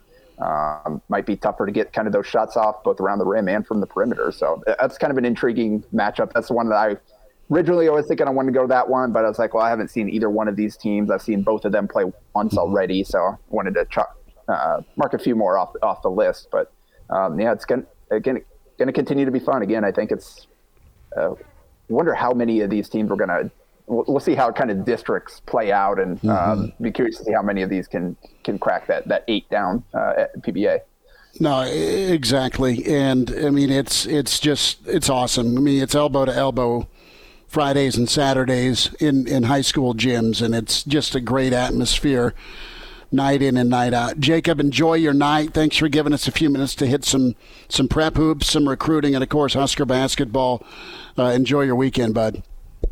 S7: um, might be tougher to get kind of those shots off both around the rim and from the perimeter. So that's kind of an intriguing matchup. That's the one that I originally I was thinking I wanted to go to that one, but I was like, well, I haven't seen either one of these teams. I've seen both of them play once already, so I wanted to try, uh, mark a few more off off the list. But um, yeah, it's going again going to continue to be fun. Again, I think it's. Uh, I wonder how many of these teams we're going to. We'll, we'll see how kind of districts play out, and mm-hmm. um, be curious to see how many of these can can crack that that eight down uh, at P B A.
S3: No, exactly, and I mean it's it's just it's awesome. I mean it's elbow to elbow Fridays and Saturdays in, in high school gyms, and it's just a great atmosphere night in and night out. Jacob, enjoy your night. Thanks for giving us a few minutes to hit some, some prep hoops, some recruiting, and, of course, Husker basketball. Uh, enjoy your weekend, bud.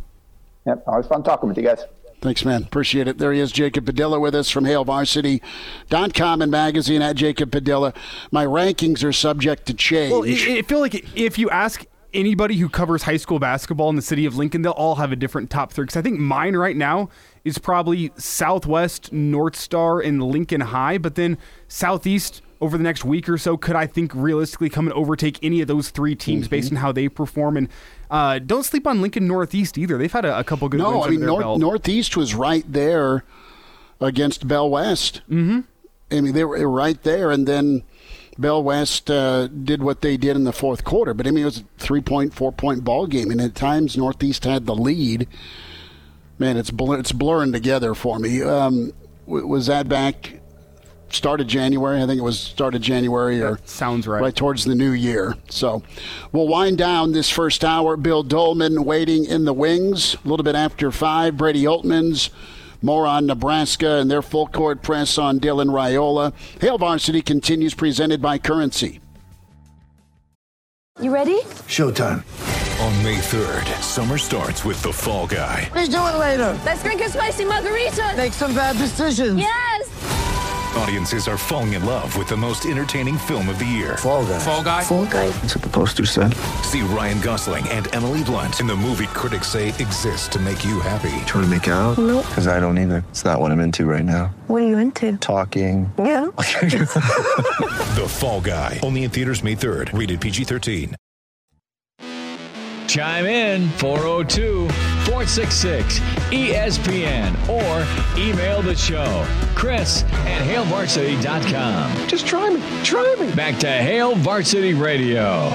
S7: Yep, always fun talking with you guys.
S3: Thanks, man. Appreciate it. There he is, Jacob Padilla, with us from Hail Varsity dot com and magazine at Jacob Padilla. My rankings are subject to change.
S4: Well, I feel like if you ask anybody who covers high school basketball in the city of Lincoln, they'll all have a different top three. Because I think mine right now is probably Southwest, North Star, and Lincoln High. But then Southeast over the next week or so could, I think, realistically come and overtake any of those three teams mm-hmm. based on how they perform. And uh, don't sleep on Lincoln Northeast either. They've had a, a couple good
S3: no,
S4: wins
S3: I mean,
S4: under their
S3: North,
S4: belt.
S3: Northeast was right there against Bell West.
S4: Mm-hmm.
S3: I mean, they were right there, and then Bell West uh, did what they did in the fourth quarter. But, I mean, it was a three-point, four-point ball game, and at times Northeast had the lead. Man, it's blur- it's blurring together for me. Um, w- was that back started January? I think it was started January. Or
S4: that sounds right.
S3: Right towards the new year. So we'll wind down this first hour. Bill Dolman waiting in the wings. A little bit after five, Brady Oltmans. More on Nebraska and their full court press on Dylan Raiola. Hail Varsity continues, presented by Currency.
S9: You ready?
S10: Showtime.
S9: On May third, summer starts with The Fall Guy.
S10: What are you doing later?
S11: Let's drink a spicy margarita.
S10: Make some bad decisions.
S11: Yes.
S9: Audiences are falling in love with the most entertaining film of the year.
S10: Fall Guy.
S9: Fall Guy?
S10: Fall Guy. That's what the poster said.
S9: See Ryan Gosling and Emily Blunt in the movie critics say exists to make you happy.
S12: Trying to make it out?
S11: Nope.
S12: Because I don't either. It's not what I'm into right now.
S11: What are you into?
S12: Talking.
S11: Yeah.
S9: The Fall Guy. Only in theaters May third. Rated P G thirteen.
S2: Chime in four oh two, four six six, E S P N or email the show, Chris at Hail Varsity dot com.
S3: Just try me. Try me.
S2: Back to Hail Varsity Radio.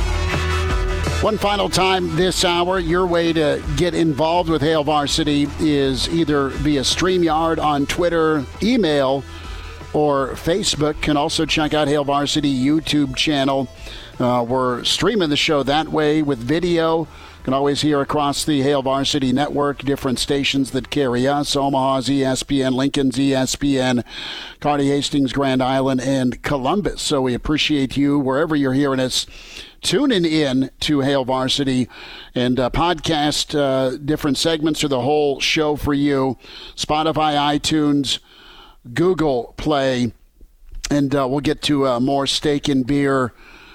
S3: One final time this hour, your way to get involved with Hail Varsity is either via StreamYard on Twitter, email, or Facebook. Can also check out Hail Varsity YouTube channel. Uh, we're streaming the show that way with video. You can always hear across the Hail Varsity network, different stations that carry us. Omaha's E S P N, Lincoln's E S P N, Kearney, Hastings, Grand Island, and Columbus. So we appreciate you wherever you're hearing us tuning in to Hail Varsity and uh, podcast uh, different segments or the whole show for you. Spotify, iTunes, Google Play, and uh, we'll get to uh, more steak and beer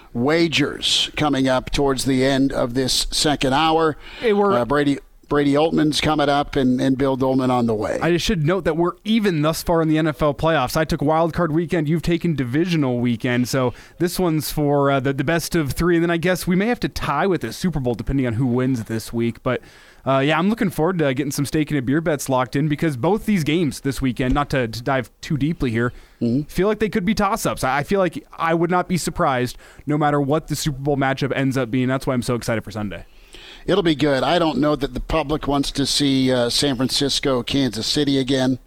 S3: wagers coming up towards the end of this second hour.
S4: Hey, we're
S3: uh, Brady Brady Oltman's coming up and, and Bill Dolman on the way.
S4: I should note that we're even thus far in the N F L playoffs. I took wild card weekend. You've taken divisional weekend. So this one's for uh, the, the best of three. And then I guess we may have to tie with the Super Bowl depending on who wins this week. But Uh, yeah, I'm looking forward to getting some steak and a beer bets locked in because both these games this weekend, not to, to dive too deeply here, mm-hmm. feel like they could be toss-ups. I feel like I would not be surprised no matter what the Super Bowl matchup ends up being. That's why I'm so excited for Sunday.
S3: It'll be good. I don't know that the public wants to see uh, San Francisco, Kansas City again.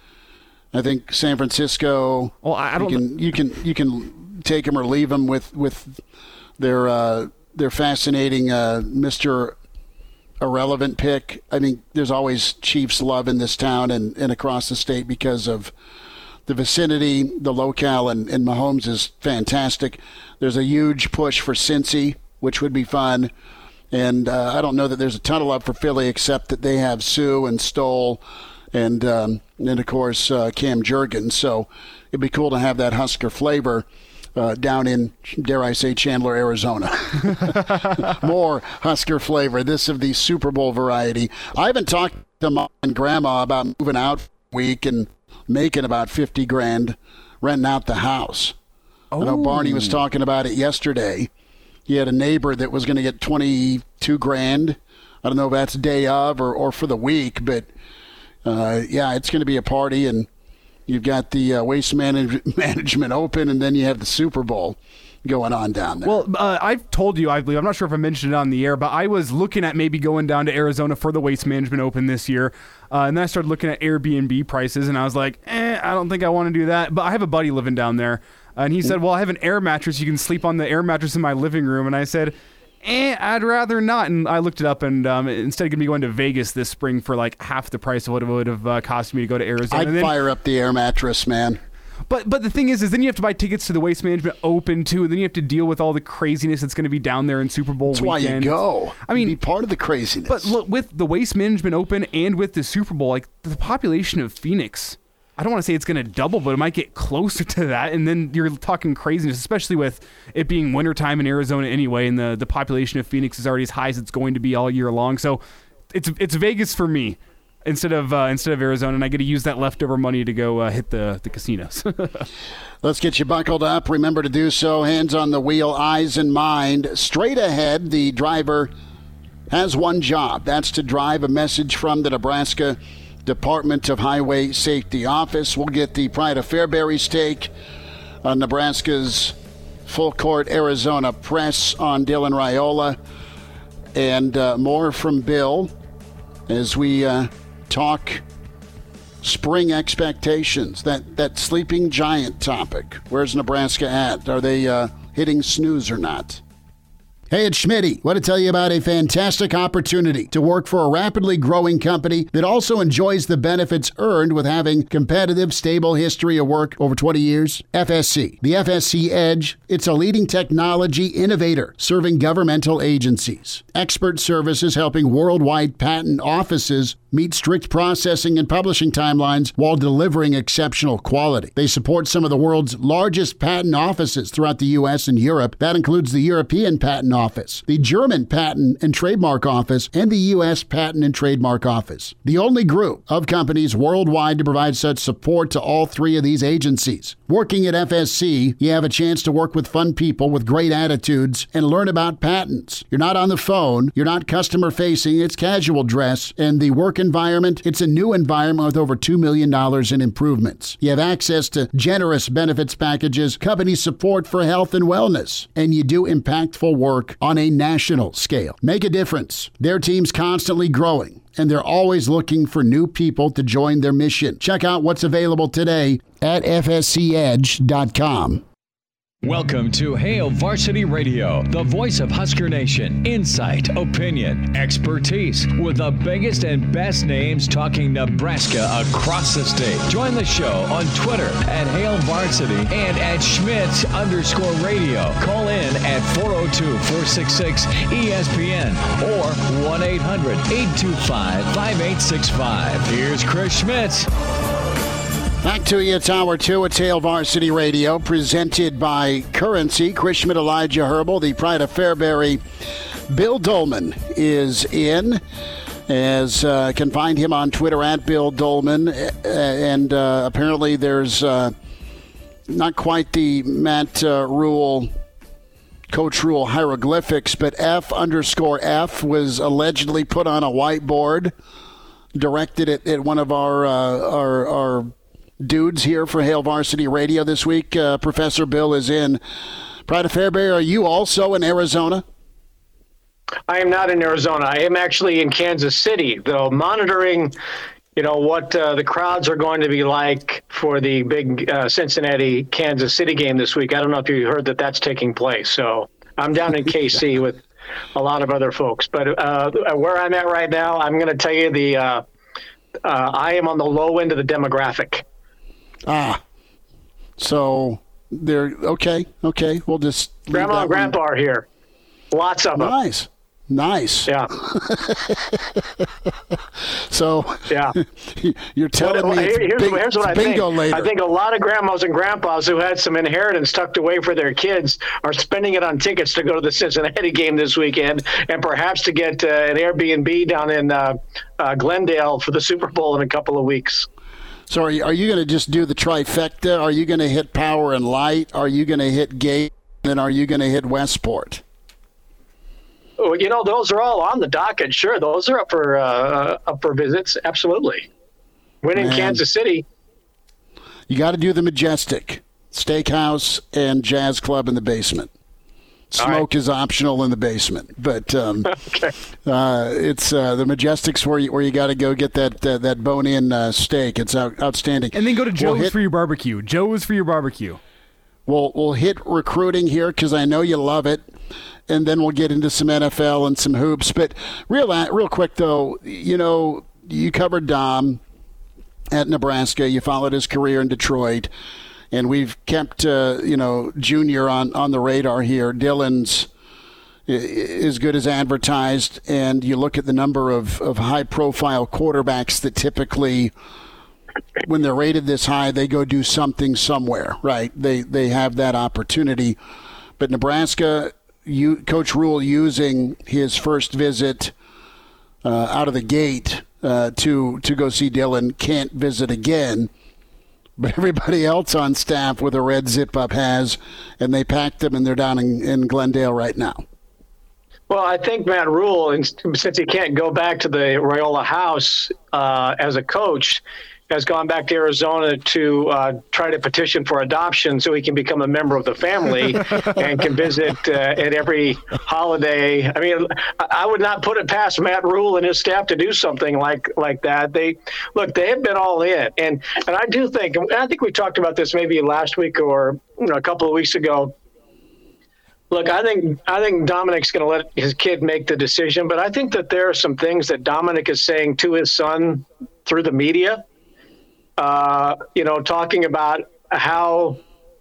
S3: I think San Francisco.
S4: Well, I don't.
S3: You can you can you can take them or leave them with with their uh, their fascinating uh, Mister Irrelevant pick. I think there's always Chiefs love in this town and, and across the state because of the vicinity, the locale, and, and Mahomes is fantastic. There's a huge push for Cincy, which would be fun. And uh, I don't know that there's a ton of love for Philly except that they have Sue and Stoll and, um, and of course, uh, Cam Jurgens. So it'd be cool to have that Husker flavor Uh, down in, dare I say, Chandler, Arizona. More Husker flavor, this of the Super Bowl variety. I haven't talked to Mom and Grandma about moving out for a week and making about fifty grand renting out the house. Oh. I know Barney was talking about it yesterday. He had a neighbor that was going to get twenty-two grand. I don't know if that's day of or, or for the week, but uh, yeah, it's going to be a party, and you've got the uh, Waste manage- Management Open, and then you have the Super Bowl going on down there.
S4: Well, uh, I've told you, I believe, I'm not sure if I mentioned it on the air, but I was looking at maybe going down to Arizona for the Waste Management Open this year. Uh, and then I started looking at Airbnb prices, and I was like, eh, I don't think I want to do that. But I have a buddy living down there, uh, and he said, well, I have an air mattress. You can sleep on the air mattress in my living room. And I said, eh, I'd rather not. And I looked it up, and um, instead of going to be going to Vegas this spring for like half the price of what it would have uh, cost me to go to Arizona.
S3: I'd
S4: and then,
S3: fire up the air mattress, man.
S4: But but the thing is, is then you have to buy tickets to the Waste Management Open too, and then you have to deal with all the craziness that's going to be down there in Super Bowl
S3: that's
S4: weekend.
S3: That's why you go.
S4: I mean,
S3: be part of the craziness.
S4: But look, with the Waste Management Open and with the Super Bowl, like the population of Phoenix, I don't want to say it's going to double, but it might get closer to that. And then you're talking craziness, especially with it being wintertime in Arizona anyway, and the, the population of Phoenix is already as high as it's going to be all year long. So it's it's Vegas for me instead of uh, instead of Arizona, and I get to use that leftover money to go uh, hit the, the casinos.
S3: Let's get you buckled up. Remember to do so. Hands on the wheel, eyes in mind. Straight ahead, the driver has one job. That's to drive a message from the Nebraska Department of Highway Safety Office. We'll get the Pride of Fairbury's take on Nebraska's full court Arizona press on Dylan Raiola, and uh, more from Bill as we uh, talk spring expectations, that, that sleeping giant topic. Where's Nebraska at? Are they uh, hitting snooze or not? Hey, it's Schmitty. Want to tell you about a fantastic opportunity to work for a rapidly growing company that also enjoys the benefits earned with having competitive, stable history of work over twenty years. F S C. The F S C Edge. It's a leading technology innovator serving governmental agencies. Expert services helping worldwide patent offices meet strict processing and publishing timelines while delivering exceptional quality. They support some of the world's largest patent offices throughout the U S and Europe. That includes the European Patent Office, the German Patent and Trademark Office, and the U S Patent and Trademark Office. The only group of companies worldwide to provide such support to all three of these agencies. Working at F S C, you have a chance to work with fun people with great attitudes and learn about patents. You're not on the phone, you're not customer facing, it's casual dress, and the work environment, it's a new environment with over two million dollars in improvements. You have access to generous benefits packages, company support for health and wellness, and you do impactful work on a national scale. Make a difference. Their team's constantly growing, and they're always looking for new people to join their mission. Check out what's available today at f s c edge dot com.
S2: Welcome to Hail Varsity Radio, the voice of Husker Nation. Insight, opinion, expertise, with the biggest and best names talking Nebraska across the state. Join the show on Twitter at Hail Varsity and at Schmitz underscore radio. Call in at four oh two, four six six, E S P N or one eight hundred, eight two five, five eight six five. Here's Chris Schmitz.
S3: Back to you, it's hour two at Hail Varsity Radio, presented by Currency. Chris Schmidt, Elijah Herbal, the pride of Fairbury. Bill Dolman is in, as uh, can find him on Twitter at Bill Dolman. And uh, apparently there's uh, not quite the Matt uh, Rule, Coach Rule hieroglyphics, but F underscore F was allegedly put on a whiteboard, directed at, at one of our uh, our, our dudes here for Hail Varsity Radio this week. Uh, Professor Bill is in. Pride of Fairbury, are you also in Arizona?
S13: I am not in Arizona. I am actually in Kansas City, though, monitoring, you know, what uh, the crowds are going to be like for the big uh, Cincinnati-Kansas City game this week. I don't know if you heard that that's taking place. So I'm down in K C with a lot of other folks. But uh, where I'm at right now, I'm going to tell you the uh, uh, I am on the low end of the demographic.
S3: Ah, so they're okay. Okay, we'll just
S13: Grandma and Grandpa are here. Lots of them.
S3: Nice, nice.
S13: Yeah.
S3: So
S13: yeah,
S3: you're telling
S13: well,
S3: me it's
S13: here's,
S3: big,
S13: here's what
S3: it's
S13: I
S3: bingo
S13: think.
S3: later.
S13: I think a lot of grandmas and grandpas who had some inheritance tucked away for their kids are spending it on tickets to go to the Cincinnati game this weekend, and perhaps to get uh, an Airbnb down in uh, uh, Glendale for the Super Bowl in a couple of weeks.
S3: So are you, are you going to just do the trifecta? Are you going to hit Power and Light? Are you going to hit Gate? And are you going to hit Westport?
S13: Oh, you know, those are all on the docket. Sure, those are up for uh, up for visits. Absolutely. Winning
S3: Man.
S13: Kansas City.
S3: You got to do the Majestic, Steakhouse, and Jazz Club in the basement. Smoke right. is optional in the basement, but um,
S13: okay.
S3: uh, it's uh, the Majestic's where you, where you got to go get that uh, that bone-in uh, steak. It's out, outstanding.
S4: And then go to Joe's
S3: we'll hit,
S4: for your barbecue. Joe's for your barbecue.
S3: We'll we'll hit recruiting here because I know you love it, and then we'll get into some N F L and some hoops. But real real quick though, you know, you covered Dom at Nebraska. You followed his career in Detroit. And we've kept, uh, you know, Junior on, on the radar here. Dylan's as good as advertised, and you look at the number of, of high-profile quarterbacks that typically, when they're rated this high, they go do something somewhere, right? They they have that opportunity. But Nebraska, you, Coach Rule using his first visit uh, out of the gate uh, to to go see Dylan, can't visit again. But everybody else on staff with a red zip-up has, and they packed them, and they're down in, in Glendale right now.
S13: Well, I think Matt Rule, since he can't go back to the Raiola house uh, as a coach, has gone back to Arizona to uh, try to petition for adoption so he can become a member of the family and can visit uh, at every holiday. I mean, I would not put it past Matt Rule and his staff to do something like like that. They look, they have been all in, and and I do think, and I think we talked about this maybe last week or you know a couple of weeks ago. Look, I think I think Dominic's going to let his kid make the decision, but I think that there are some things that Dominic is saying to his son through the media. Uh, you know, talking about how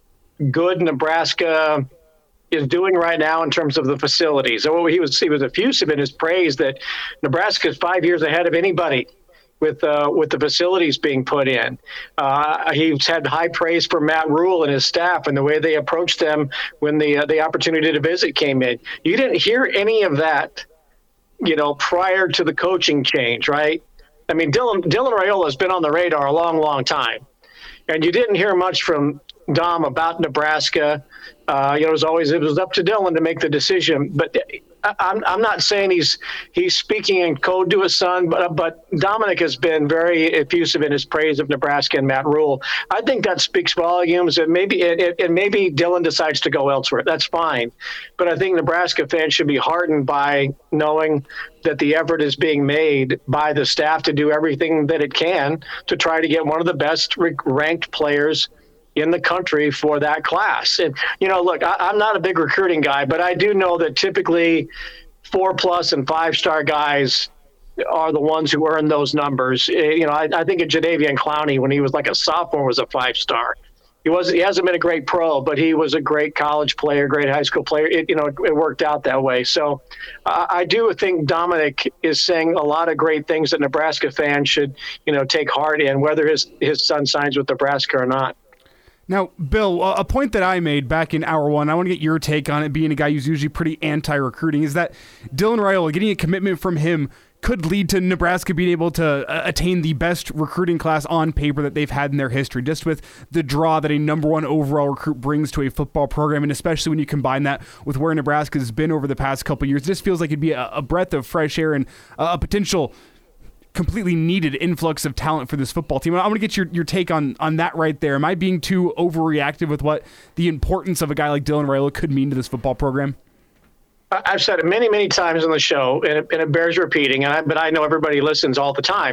S13: good Nebraska is doing right now in terms of the facilities. So he was he was effusive in his praise that Nebraska is five years ahead of anybody with uh, with the facilities being put in. Uh, he's had high praise for Matt Rule and his staff and the way they approached them when the uh, the opportunity to visit came in. You didn't hear any of that, you know, prior to the coaching change, right? I mean, Dylan Dylan Raiola has been on the radar a long, long time, and you didn't hear much from Dom about Nebraska. Uh, you know, it was always it was up to Dylan to make the decision. But I, I'm I'm not saying he's he's speaking in code to his son, but but Dominic has been very effusive in his praise of Nebraska and Matt Rule. I think that speaks volumes. And maybe it, and maybe Dylan decides to go elsewhere. That's fine. But I think Nebraska fans should be heartened by knowing that the effort is being made by the staff to do everything that it can to try to get one of the best ranked players in the country for that class. And, you know, look, I, I'm not a big recruiting guy, but I do know that typically four plus and five star guys are the ones who earn those numbers. You know, I, I think of Jadeveon Clowney when he was like a sophomore was a five star. He wasn't, he hasn't been a great pro, but he was a great college player, great high school player. It, you know, it worked out that way. So uh, I do think Dominic is saying a lot of great things that Nebraska fans should, you know, take heart in, whether his, his son signs with Nebraska or not.
S4: Now, Bill, a point that I made back in hour one, I want to get your take on it, being a guy who's usually pretty anti-recruiting, is that Dylan Raiola, getting a commitment from him could lead to Nebraska being able to uh, attain the best recruiting class on paper that they've had in their history, just with the draw that a number one overall recruit brings to a football program, and especially when you combine that with where Nebraska has been over the past couple of years. It just feels like it'd be a, a breath of fresh air and a potential completely needed influx of talent for this football team. I want to get your, your take on, on that right there. Am I being too overreactive with what the importance of a guy like Dylan Raiola could mean to this football program?
S13: I've said it many, many times on the show, and it, and it bears repeating, and I, but I know everybody listens all the time.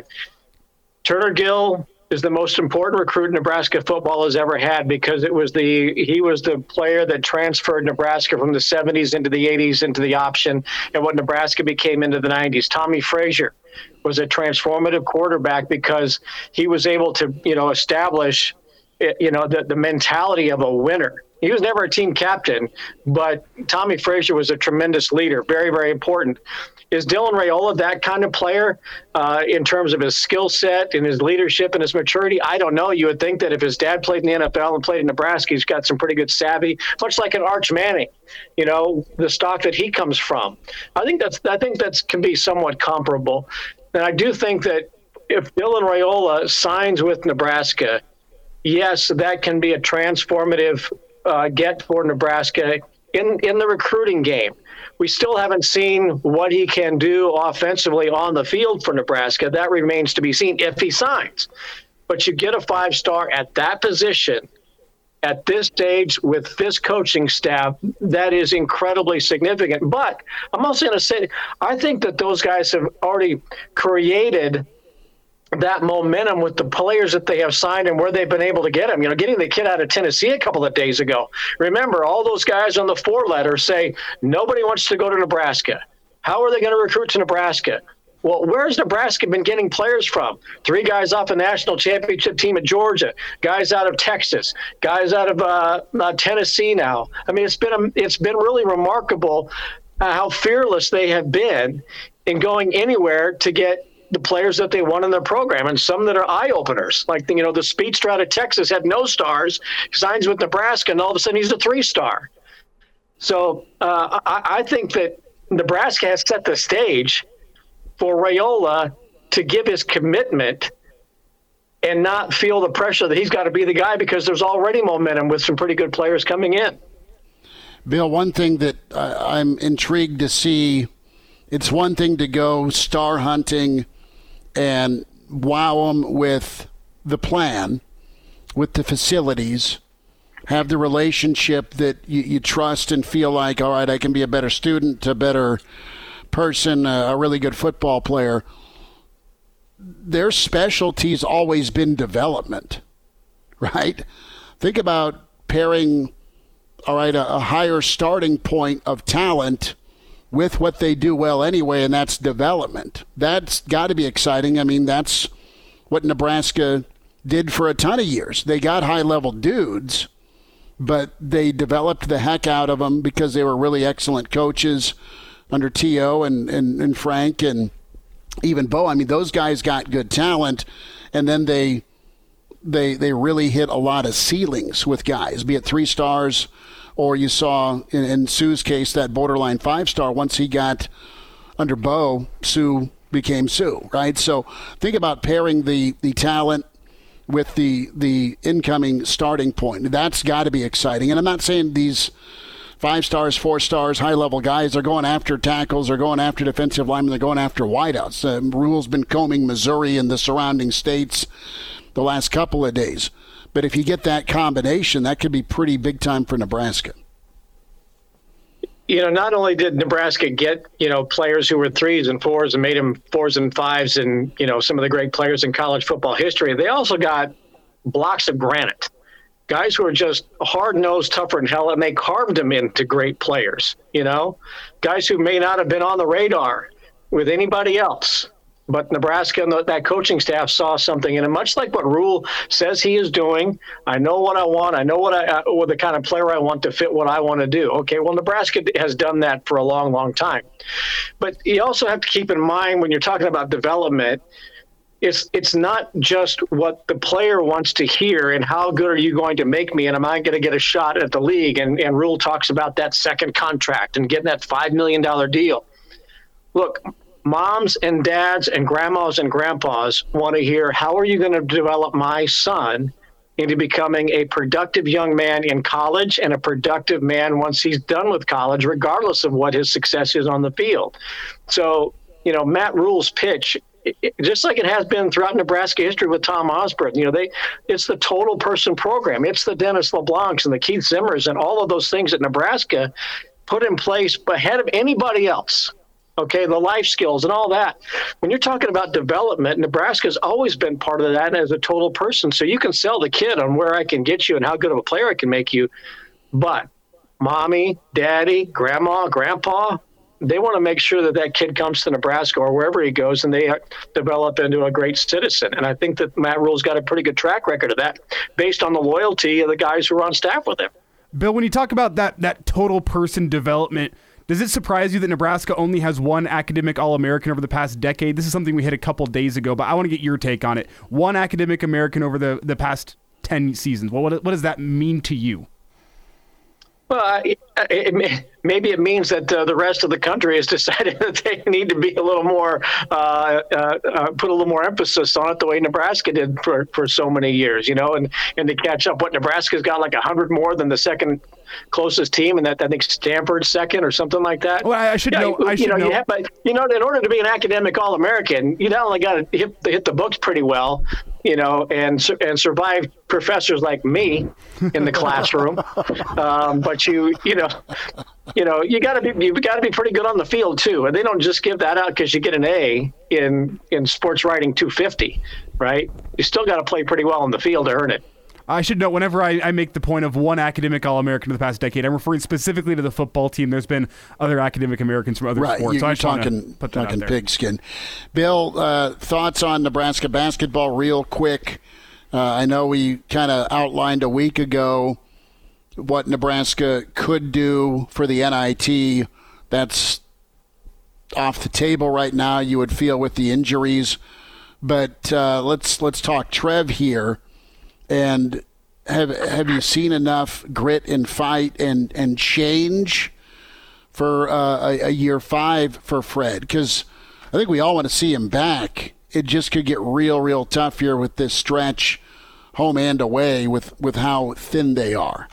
S13: Turner Gill is the most important recruit Nebraska football has ever had because it was the he was the player that transferred Nebraska from the seventies into the eighties into the option and what Nebraska became into the nineties. Tommy Frazier was a transformative quarterback because he was able to, you know, establish, you know, the, the mentality of a winner. He was never a team captain, but Tommy Frazier was a tremendous leader, very, very important. Is Dylan Raiola that kind of player uh, in terms of his skill set and his leadership and his maturity? I don't know. You would think that if his dad played in the N F L and played in Nebraska, he's got some pretty good savvy, much like an Arch Manning, you know, the stock that he comes from. I think that's I think that's can be somewhat comparable. And I do think that if Dylan Raiola signs with Nebraska, yes, that can be a transformative uh, get for Nebraska in, in the recruiting game. We still haven't seen what he can do offensively on the field for Nebraska. That remains to be seen if he signs. But you get a five-star at that position, at this stage, with this coaching staff, that is incredibly significant. But I'm also going to say, I think that those guys have already created that momentum with the players that they have signed and where they've been able to get them. You know, getting the kid out of Tennessee a couple of days ago. Remember, all those guys on the four-letter say nobody wants to go to Nebraska. How are they going to recruit to Nebraska? Well, where's Nebraska been getting players from? Three guys off a national championship team at Georgia, guys out of Texas, guys out of uh, uh, Tennessee now. I mean, it's been a, it's been really remarkable uh, how fearless they have been in going anywhere to get the players that they want in their program, and some that are eye openers. Like, you know, the speedster out of Texas had no stars, signs with Nebraska, and all of a sudden he's a three star. So uh, I, I think that Nebraska has set the stage for Raiola to give his commitment and not feel the pressure that he's got to be the guy, because there's already momentum with some pretty good players coming in.
S3: Bill, one thing that I'm intrigued to see, it's one thing to go star hunting and wow them with the plan, with the facilities, have the relationship that you, you trust and feel like, all right, I can be a better student, a better person, a really good football player. Their specialty's always been development, right? Think about pairing all right, a, a higher starting point of talent with what they do well anyway, and that's development. That's got to be exciting. I mean, that's what Nebraska did for a ton of years. They got high-level dudes, but they developed the heck out of them because they were really excellent coaches under T O and, and, and Frank and even Bo. I mean, those guys got good talent, and then they they they really hit a lot of ceilings with guys, be it three stars, or you saw in, in Sue's case that borderline five-star. Once he got under Bo, Sue became Sue, right? So think about pairing the, the talent with the the incoming starting point. That's got to be exciting. And I'm not saying these five stars, four stars, high-level guys are going after tackles, they're going after defensive linemen, they're going after wideouts. Uh, Rhule's been combing Missouri and the surrounding states the last couple of days. But if you get that combination, that could be pretty big time for Nebraska.
S13: You know, not only did Nebraska get, you know, players who were threes and fours and made them fours and fives and, you know, some of the great players in college football history, they also got blocks of granite. Guys who are just hard-nosed, tougher than hell, and they carved them into great players, you know? Guys who may not have been on the radar with anybody else. But Nebraska and the, that coaching staff saw something in it, much like what Rhule says he is doing. I know what I want. I know what I, uh, what the kind of player I want to fit what I want to do. Okay, well, Nebraska has done that for a long, long time. But you also have to keep in mind when you're talking about development, It's it's not just what the player wants to hear and how good are you going to make me and am I going to get a shot at the league? And, and Rhule talks about that second contract and getting that five million dollars deal. Look, moms and dads and grandmas and grandpas want to hear, how are you going to develop my son into becoming a productive young man in college and a productive man once he's done with college, regardless of what his success is on the field? So, you know, Matt Rhule's pitch, It, just like it has been throughout Nebraska history with Tom Osborne, you know, they it's the total person program. It's the Dennis LeBlancs and the Keith Zimmers and all of those things that Nebraska put in place ahead of anybody else. Okay, the life skills and all that. When you're talking about development, Nebraska's always been part of that as a total person. So you can sell the kid on where I can get you and how good of a player I can make you. But mommy, daddy, grandma, grandpa, they want to make sure that that kid comes to Nebraska or wherever he goes and they develop into a great citizen. And I think that Matt Rhule's got a pretty good track record of that based on the loyalty of the guys who are on staff with him.
S4: Bill, when you talk about that that total person development, does it surprise you that Nebraska only has one academic All-American over the past decade? This is something we hit a couple days ago, but I want to get your take on it. One academic American over the, the past ten seasons. Well, what, what does that mean to you?
S13: Well, it, it, maybe it means that uh, the rest of the country has decided that they need to be a little more, uh, uh, uh, put a little more emphasis on it the way Nebraska did for, for so many years, you know, and, and to catch up. What, Nebraska's got like one hundred more than the second closest team, and that I think Stanford's second or something like that.
S4: Well, I should
S13: yeah,
S4: know. I
S13: you
S4: should
S13: know,
S4: know.
S13: You have, but, you know, in order to be an academic All-American, you not only got to hit, hit the books pretty well, you know, and and survive professors like me in the classroom, um, but you, you know, you know, you got to be you got to be pretty good on the field too, and they don't just give that out because you get an A in in sports writing two fifty, right? You still got to play pretty well on the field to earn it.
S4: I should know, whenever I, I make the point of one academic All-American in the past decade, I'm referring specifically to the football team. There's been other academic Americans from other
S3: right.
S4: sports.
S3: You're,
S4: so
S3: you're
S4: I
S3: talking,
S4: put
S3: talking pigskin. Bill, uh, thoughts on Nebraska basketball real quick? Uh, I know we kind of outlined a week ago what Nebraska could do for the N I T. That's off the table right now, you would feel, with the injuries. But uh, let's let's talk Trev here. And have have you seen enough grit and fight and, and change for uh, a, a year five for Fred? Because I think we all want to see him back. It just could get real, real tough here with this stretch, home and away, with, with how thin they are.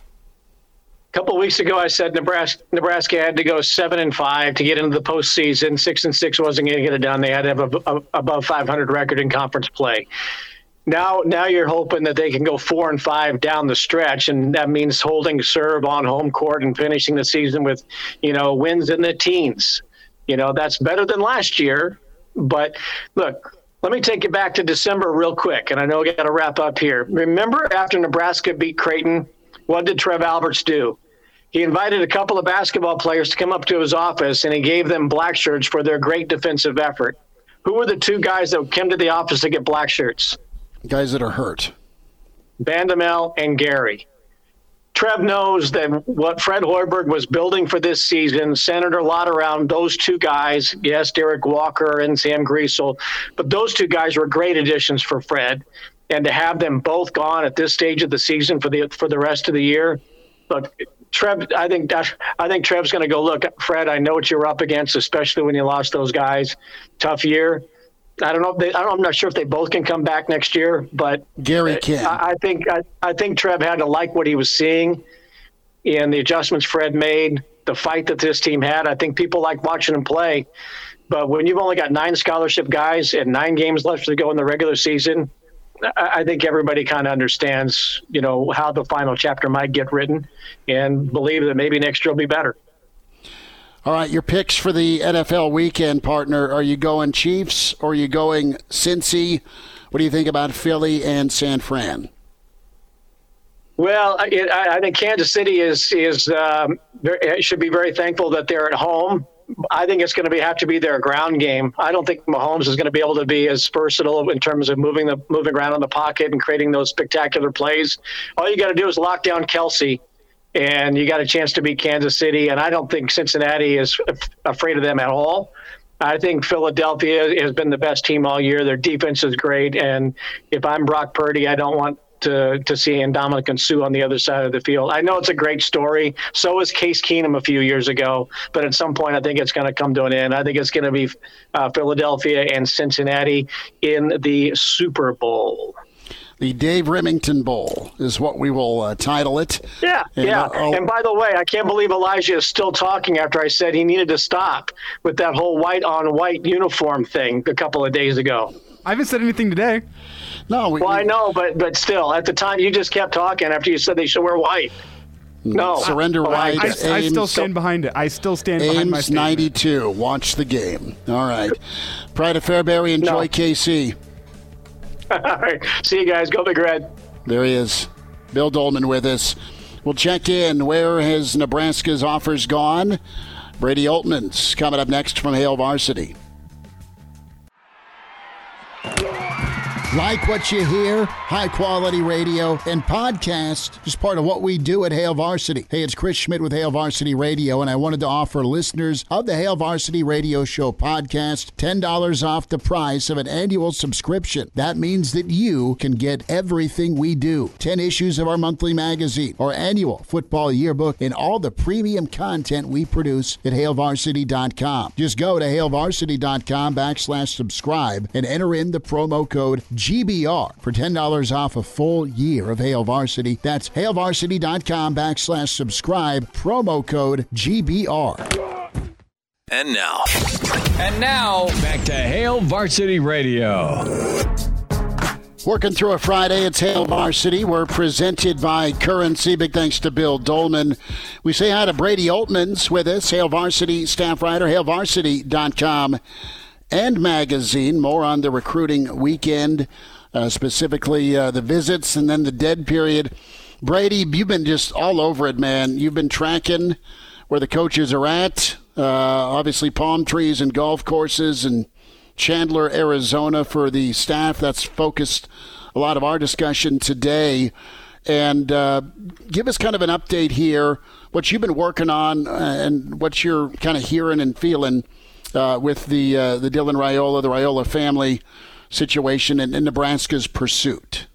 S13: A couple of weeks ago, I said Nebraska Nebraska had to go seven and five to get into the postseason. Six and six wasn't going to get it done. They had to have a, a above five hundred record in conference play. Now, now you're hoping that they can go four and five down the stretch, and that means holding serve on home court and finishing the season with, you know, wins in the teens. You know, that's better than last year. But look, let me take you back to December real quick, and I know we got to wrap up here. Remember, after Nebraska beat Creighton, what did Trev Alberts do? he invited a couple of basketball players to come up to his office, and he gave them black shirts for their great defensive effort. Who were the two guys that came to the office to get black shirts?
S3: Guys that are hurt.
S13: Bandamel and Gary. Trev knows that what Fred Hoiberg was building for this season centered a lot around those two guys. Yes, Derek Walker and Sam Griesel, but those two guys were great additions for Fred. And to have them both gone at this stage of the season for the for the rest of the year, look, Trev, I think I think Trev's going to go, look, Fred, I know what you're up against, especially when you lost those guys. Tough year. I don't know. If they, I don't, I'm not sure if they both can come back next year, but
S3: Gary can.
S13: I, I think I, I think Trev had to like what he was seeing and the adjustments Fred made, the fight that this team had. I think people like watching him play, but when you've only got nine scholarship guys and nine games left to go in the regular season, I, I think everybody kind of understands, you know, how the final chapter might get written, and believe that maybe next year will be better.
S3: All right, your picks for the N F L weekend, partner. Are you going Chiefs or are you going Cincy? What do you think about Philly and San Fran?
S13: Well, I, I think Kansas City is is um, very, should be very thankful that they're at home. I think it's going to be have to be their ground game. I don't think Mahomes is going to be able to be as versatile in terms of moving the moving around in the pocket and creating those spectacular plays. All you got to do is lock down Kelsey, and you got a chance to beat Kansas City. And I don't think Cincinnati is af- afraid of them at all. I think Philadelphia has been the best team all year. Their defense is great. And if I'm Brock Purdy, I don't want to, to see Ndamukong Suh on the other side of the field. I know it's a great story. So was Case Keenum a few years ago. But at some point, I think it's going to come to an end. I think it's going to be uh, Philadelphia and Cincinnati in the Super Bowl.
S3: The Dave Remington Bowl is what we will uh, title it.
S13: Yeah,
S3: and
S13: yeah.
S3: I'll,
S13: and by the way, I can't believe Elijah is still talking after I said he needed to stop with that whole white-on-white uniform thing a couple of days ago.
S4: I haven't said anything today.
S3: No, we,
S13: well,
S3: we,
S13: I know, but but still, at the time, you just kept talking after you said they should wear white. No.
S3: Surrender white.
S4: I, I, I
S3: Ames,
S4: still stand behind it. I still stand
S3: Ames
S4: behind my statement.
S3: ninety-two. Watch the game. All right. Pride of Fairbury, enjoy
S13: No.
S3: K C.
S13: All right. See you guys. Go Big Red.
S3: There he is. Bill Dolman with us. We'll check in. Where has Nebraska's offers gone? Brady Oltmans coming up next from Hail Varsity. Like what you hear? High-quality radio and podcast is part of what we do at Hail Varsity. Hey, it's Chris Schmidt with Hail Varsity Radio, and I wanted to offer listeners of the Hail Varsity Radio Show podcast ten dollars off the price of an annual subscription. That means that you can get everything we do. ten issues of our monthly magazine, our annual football yearbook, and all the premium content we produce at hail varsity dot com. Just go to hail varsity dot com backslash subscribe and enter in the promo code G B R for ten dollars off a full year of Hail Varsity. That's hail varsity dot com backslash subscribe, promo code G B R.
S2: And now. And now, back to Hail Varsity Radio.
S3: Working through a Friday, it's Hail Varsity. We're presented by Currency. Big thanks to Bill Dolman. We say hi to Brady Oltmans with us, Hail Varsity staff writer, hail varsity dot com. And magazine. More on the recruiting weekend, uh, specifically uh, the visits and then the dead period. Brady, you've been just all over it, man. You've been tracking where the coaches are at. Uh, obviously, palm trees and golf courses and Chandler, Arizona for the staff. That's focused a lot of our discussion today. And uh, give us kind of an update here, what you've been working on and what you're kind of hearing and feeling Uh, with the uh, the Dylan Raiola, the Raiola family situation and, and Nebraska's pursuit?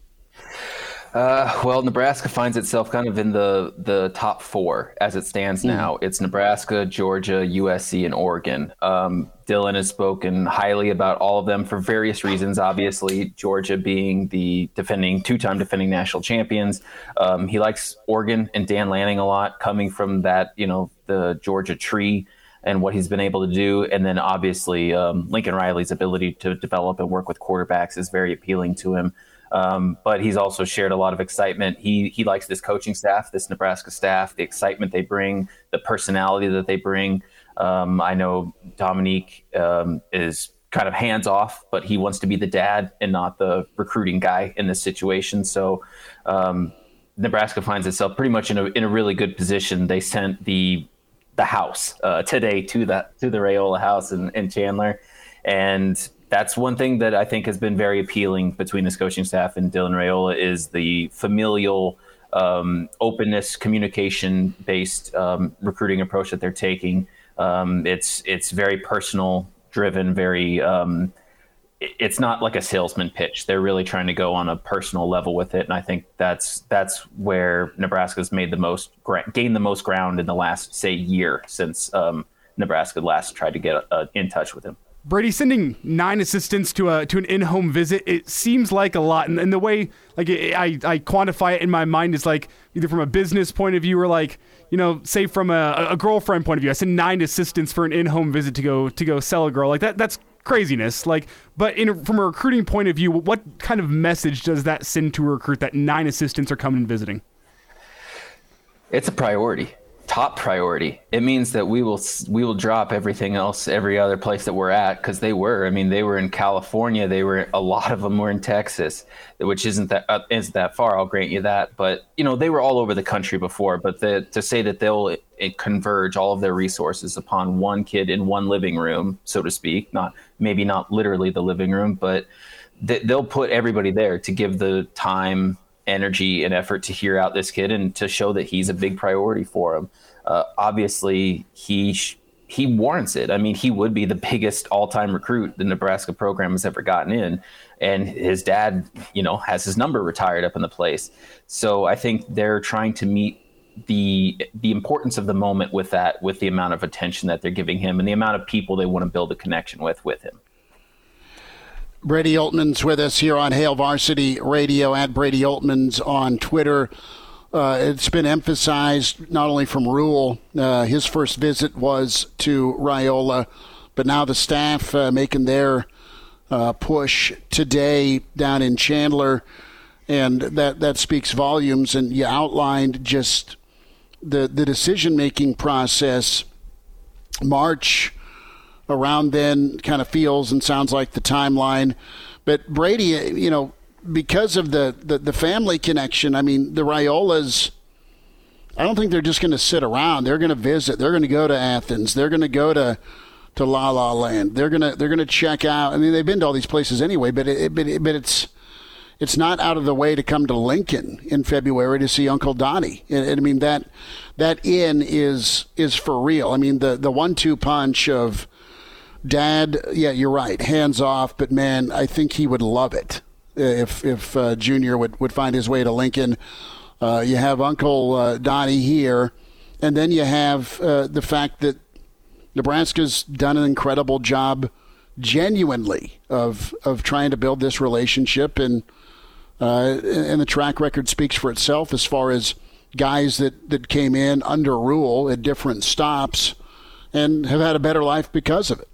S14: Uh, well, Nebraska finds itself kind of in the, the top four as it stands now. Mm. It's Nebraska, Georgia, U S C, and Oregon. Um, Dylan has spoken highly about all of them for various reasons. Obviously, Georgia being the defending two-time defending national champions. Um, he likes Oregon and Dan Lanning a lot, coming from that, you know, the Georgia tree and what he's been able to do. And then obviously um, Lincoln Riley's ability to develop and work with quarterbacks is very appealing to him. Um, but he's also shared a lot of excitement. He he likes this coaching staff, this Nebraska staff, the excitement they bring, the personality that they bring. Um, I know Dominique um, is kind of hands off, but he wants to be the dad and not the recruiting guy in this situation. So um, Nebraska finds itself pretty much in a in a really good position. They sent the the house uh, today to that to the Raiola house in, in Chandler, and that's one thing that I think has been very appealing between this coaching staff and Dylan Raiola is the familial um, openness, communication based um, recruiting approach that they're taking. Um, it's it's very personal driven, very. Um, it's not like a salesman pitch. They're really trying to go on a personal level with it. And I think that's, that's where Nebraska's made the most gained the most ground in the last, say, year since um, Nebraska last tried to get uh, in touch with him.
S4: Brady, sending nine assistants to a to an in-home visit, it seems like a lot. And, and the way like it, I, I quantify it in my mind is like either from a business point of view or like, you know, say from a, a girlfriend point of view. I send nine assistants for an in-home visit to go to go sell a girl. Like that that's craziness. Like, but in from a recruiting point of view, what kind of message does that send to a recruit that nine assistants are coming and visiting?
S14: It's a priority. Top priority. It means that we will we will drop everything else, every other place that we're at, because they were. I mean, they were in California. They were a lot of them were in Texas, which isn't that uh, isn't that far. I'll grant you that. But you know, they were all over the country before. But the, to say that they'll it converge all of their resources upon one kid in one living room, so to speak, not maybe not literally the living room, but they, they'll put everybody there to give the time, energy, and effort to hear out this kid and to show that he's a big priority for him. Uh, obviously, he sh- he warrants it. I mean, he would be the biggest all-time recruit the Nebraska program has ever gotten in, and his dad, you know, has his number retired up in the place. So I think they're trying to meet the the importance of the moment with that, with the amount of attention that they're giving him and the amount of people they want to build a connection with with him.
S3: Brady Oltmans with us here on Hail Varsity Radio, at Brady Oltmans on Twitter. Uh, it's been emphasized not only from Rule, uh, his first visit was to Raiola, but now the staff uh, making their uh, push today down in Chandler, and that, that speaks volumes. And you outlined just the, the decision-making process. March around then kind of feels and sounds like the timeline. But Brady, you know, because of the, the, the family connection, I mean, the Raiolas, I don't think they're just going to sit around. They're going to visit. They're going to go to Athens. They're going to go to to La La Land. They're going to they're going to check out. I mean, they've been to all these places anyway, but it, but, it, but it's it's not out of the way to come to Lincoln in February to see Uncle Donnie. And, and I mean, that that in is is for real. I mean, the the one two punch of Dad, yeah, you're right, hands off, but man, I think he would love it if if uh, Junior would, would find his way to Lincoln. Uh, you have Uncle uh, Donnie here, and then you have uh, the fact that Nebraska's done an incredible job genuinely of of trying to build this relationship, and uh, and the track record speaks for itself as far as guys that, that came in under Rule at different stops and have had a better life because of it.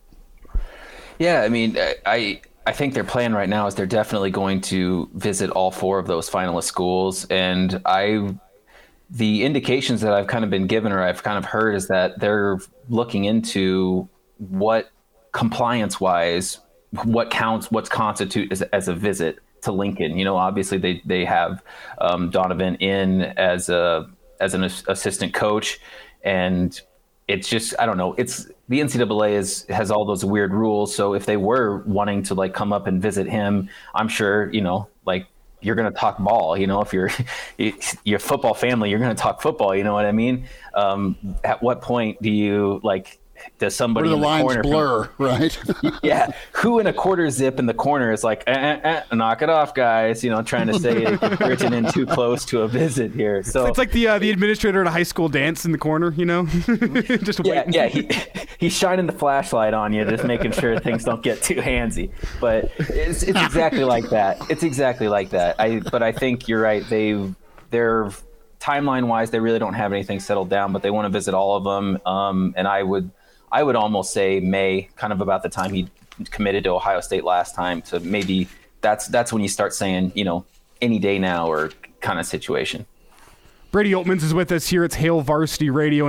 S14: Yeah, I mean, I I think their plan right now is they're definitely going to visit all four of those finalist schools. And I, the indications that I've kind of been given or I've kind of heard is that they're looking into what compliance-wise, what counts, what's constitute as, as a visit to Lincoln. You know, obviously they they have um, Donovan in as a as an assistant coach, and it's just, I don't know, it's the N C double A is has all those weird rules. So if they were wanting to like come up and visit him, I'm sure, you know, like you're going to talk ball, you know, if you're your football family, you're going to talk football. You know what I mean? Um, at what point do you like, does somebody
S3: where the,
S14: in the
S3: lines
S14: corner
S3: blur, right?
S14: Yeah. Who in a quarter zip in the corner is like, eh, eh, eh, knock it off, guys, you know, trying to say you're written in too close to a visit here. So
S4: it's like the uh, the administrator at a high school dance in the corner, you know, just
S14: yeah,
S4: waiting.
S14: Yeah, he, he's shining the flashlight on you, just making sure things don't get too handsy. But it's it's exactly like that. It's exactly like that. I but I think you're right. They they're timeline wise, they really don't have anything settled down, but they want to visit all of them. Um, and I would. I would almost say May, kind of about the time he committed to Ohio State last time. So maybe that's that's when you start saying, you know, any day now or kind of situation.
S4: Brady Oltmans is with us here. It's Hail Varsity Radio. And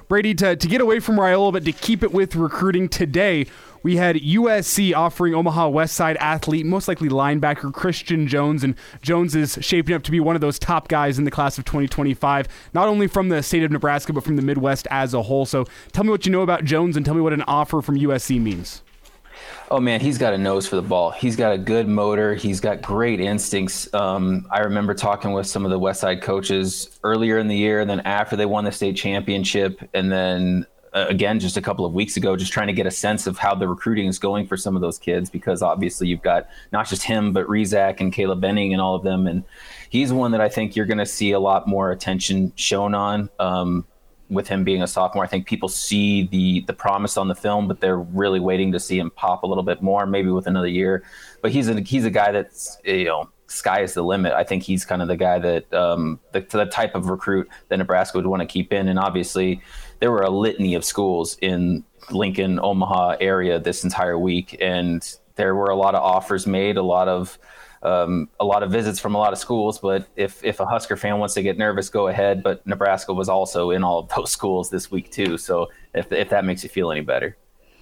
S4: Brady, to, to get away from Raiola, but to keep it with recruiting today, we had U S C offering Omaha West Side athlete, most likely linebacker, Christian Jones, and Jones is shaping up to be one of those top guys in the class of twenty twenty-five, not only from the state of Nebraska, but from the Midwest as a whole. So tell me what you know about Jones and tell me what an offer from U S C means.
S14: Oh, man, he's got a nose for the ball. He's got a good motor. He's got great instincts. Um, I remember talking with some of the West Side coaches earlier in the year, and then after they won the state championship, and then uh, again just a couple of weeks ago, just trying to get a sense of how the recruiting is going for some of those kids, because obviously you've got not just him, but Rizak and Caleb Benning and all of them. And he's one that I think you're going to see a lot more attention shown on. Um, with him being a sophomore, I think people see the the promise on the film, but they're really waiting to see him pop a little bit more, maybe with another year. But he's a he's a guy that's, you know, sky is the limit. I think he's kind of the guy that um, the, the type of recruit that Nebraska would want to keep in. And obviously, there were a litany of schools in Lincoln, Omaha area this entire week, and there were a lot of offers made, a lot of Um, a lot of visits from a lot of schools. But if, if a Husker fan wants to get nervous, go ahead. But Nebraska was also in all of those schools this week too. So if if that makes you feel any better.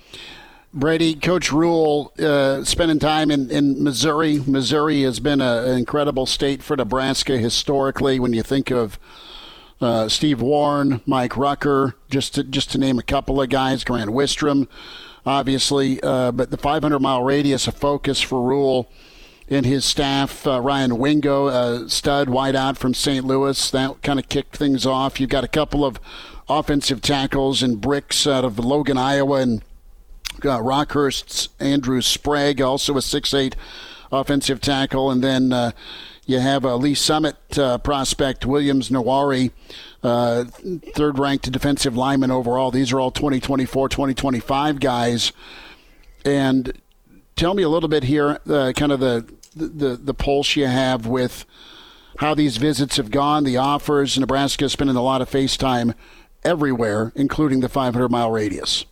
S3: Brady, Coach Rhule, uh, spending time in, in Missouri. Missouri has been a, an incredible state for Nebraska historically. When you think of uh, Steve Warren, Mike Rucker, just to, just to name a couple of guys, Grant Wistrom, obviously. Uh, but the five hundred mile radius, a focus for Rhule and his staff. uh, Ryan Wingo, a stud wideout from Saint Louis, that kind of kicked things off. You've got a couple of offensive tackles and bricks out of Logan, Iowa, and uh, Rockhurst's Andrew Sprague, also a six eight offensive tackle. And then uh, you have a Lee Summit uh, prospect, Williams Nawari, uh, third-ranked defensive lineman overall. These are all twenty twenty-four, twenty twenty-five guys. And tell me a little bit here, uh, kind of the, the the pulse you have with how these visits have gone, the offers. Nebraska is spending a lot of face time everywhere, including the five hundred mile radius.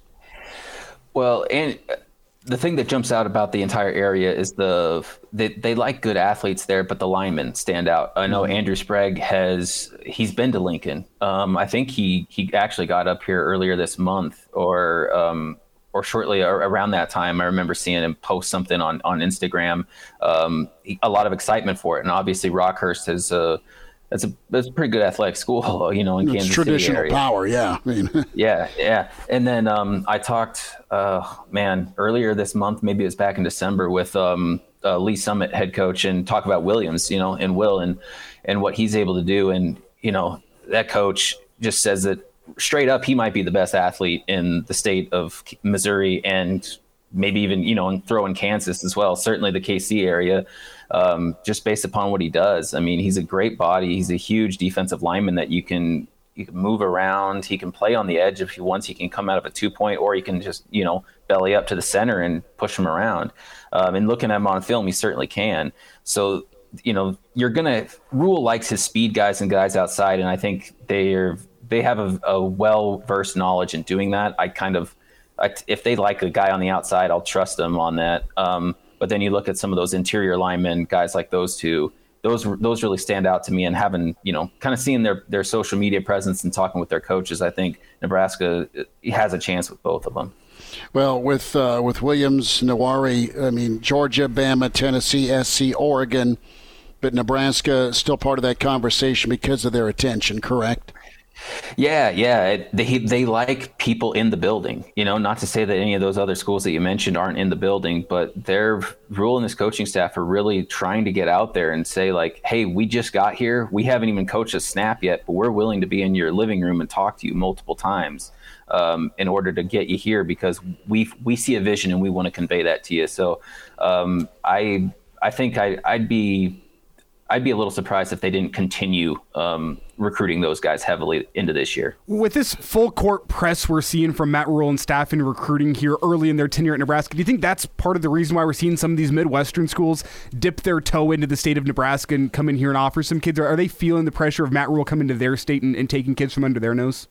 S14: Well, and the thing that jumps out about the entire area is the they, they like good athletes there, but the linemen stand out. I know mm-hmm. Andrew Sprague has he's been to Lincoln. Um, I think he he actually got up here earlier this month, or um, or shortly around that time. I remember seeing him post something on, on Instagram, um, a lot of excitement for it. And obviously Rockhurst is a, that's a, that's a pretty good athletic school, you know, in
S3: it's
S14: Kansas
S3: traditional
S14: City area.
S3: Power. Yeah. I mean,
S14: yeah. Yeah. And then um, I talked, uh, man, earlier this month, maybe it was back in December, with um, uh, Lee Summit head coach, and talk about Williams, you know, and Will and, and what he's able to do. And, you know, that coach just says that straight up, he might be the best athlete in the state of Missouri, and maybe even, you know, and throw in Kansas as well. Certainly the K C area, um, just based upon what he does. I mean, he's a great body. He's a huge defensive lineman that you can you can move around. He can play on the edge if he wants. He can come out of a two point, or he can just, you know, belly up to the center and push him around. Um, and looking at him on film, he certainly can. So, you know, you're gonna Rhule likes his speed guys and guys outside, and I think they're. They have a, a well-versed knowledge in doing that. I kind of, I, if they like a guy on the outside, I'll trust them on that. Um, but then you look at some of those interior linemen, guys like those two, those those really stand out to me. And having, you know, kind of seeing their, their social media presence and talking with their coaches, I think Nebraska has a chance with both of them.
S3: Well, with uh, with Williams, Nawari, I mean, Georgia, Bama, Tennessee, S C, Oregon, but Nebraska still part of that conversation because of their attention, correct?
S14: Yeah, yeah. They they like people in the building. You know, not to say that any of those other schools that you mentioned aren't in the building, but their Rhule and his coaching staff are really trying to get out there and say, like, hey, we just got here. We haven't even coached a snap yet, but we're willing to be in your living room and talk to you multiple times um, in order to get you here, because we we see a vision and we want to convey that to you. So um, I I think I, I'd be I'd be a little surprised if they didn't continue um, recruiting those guys heavily into this year.
S4: With this full court press we're seeing from Matt Rhule and staff in recruiting here early in their tenure at Nebraska, do you think that's part of the reason why we're seeing some of these Midwestern schools dip their toe into the state of Nebraska and come in here and offer some kids? Or are they feeling the pressure of Matt Rhule coming to their state and, and taking kids from under their nose?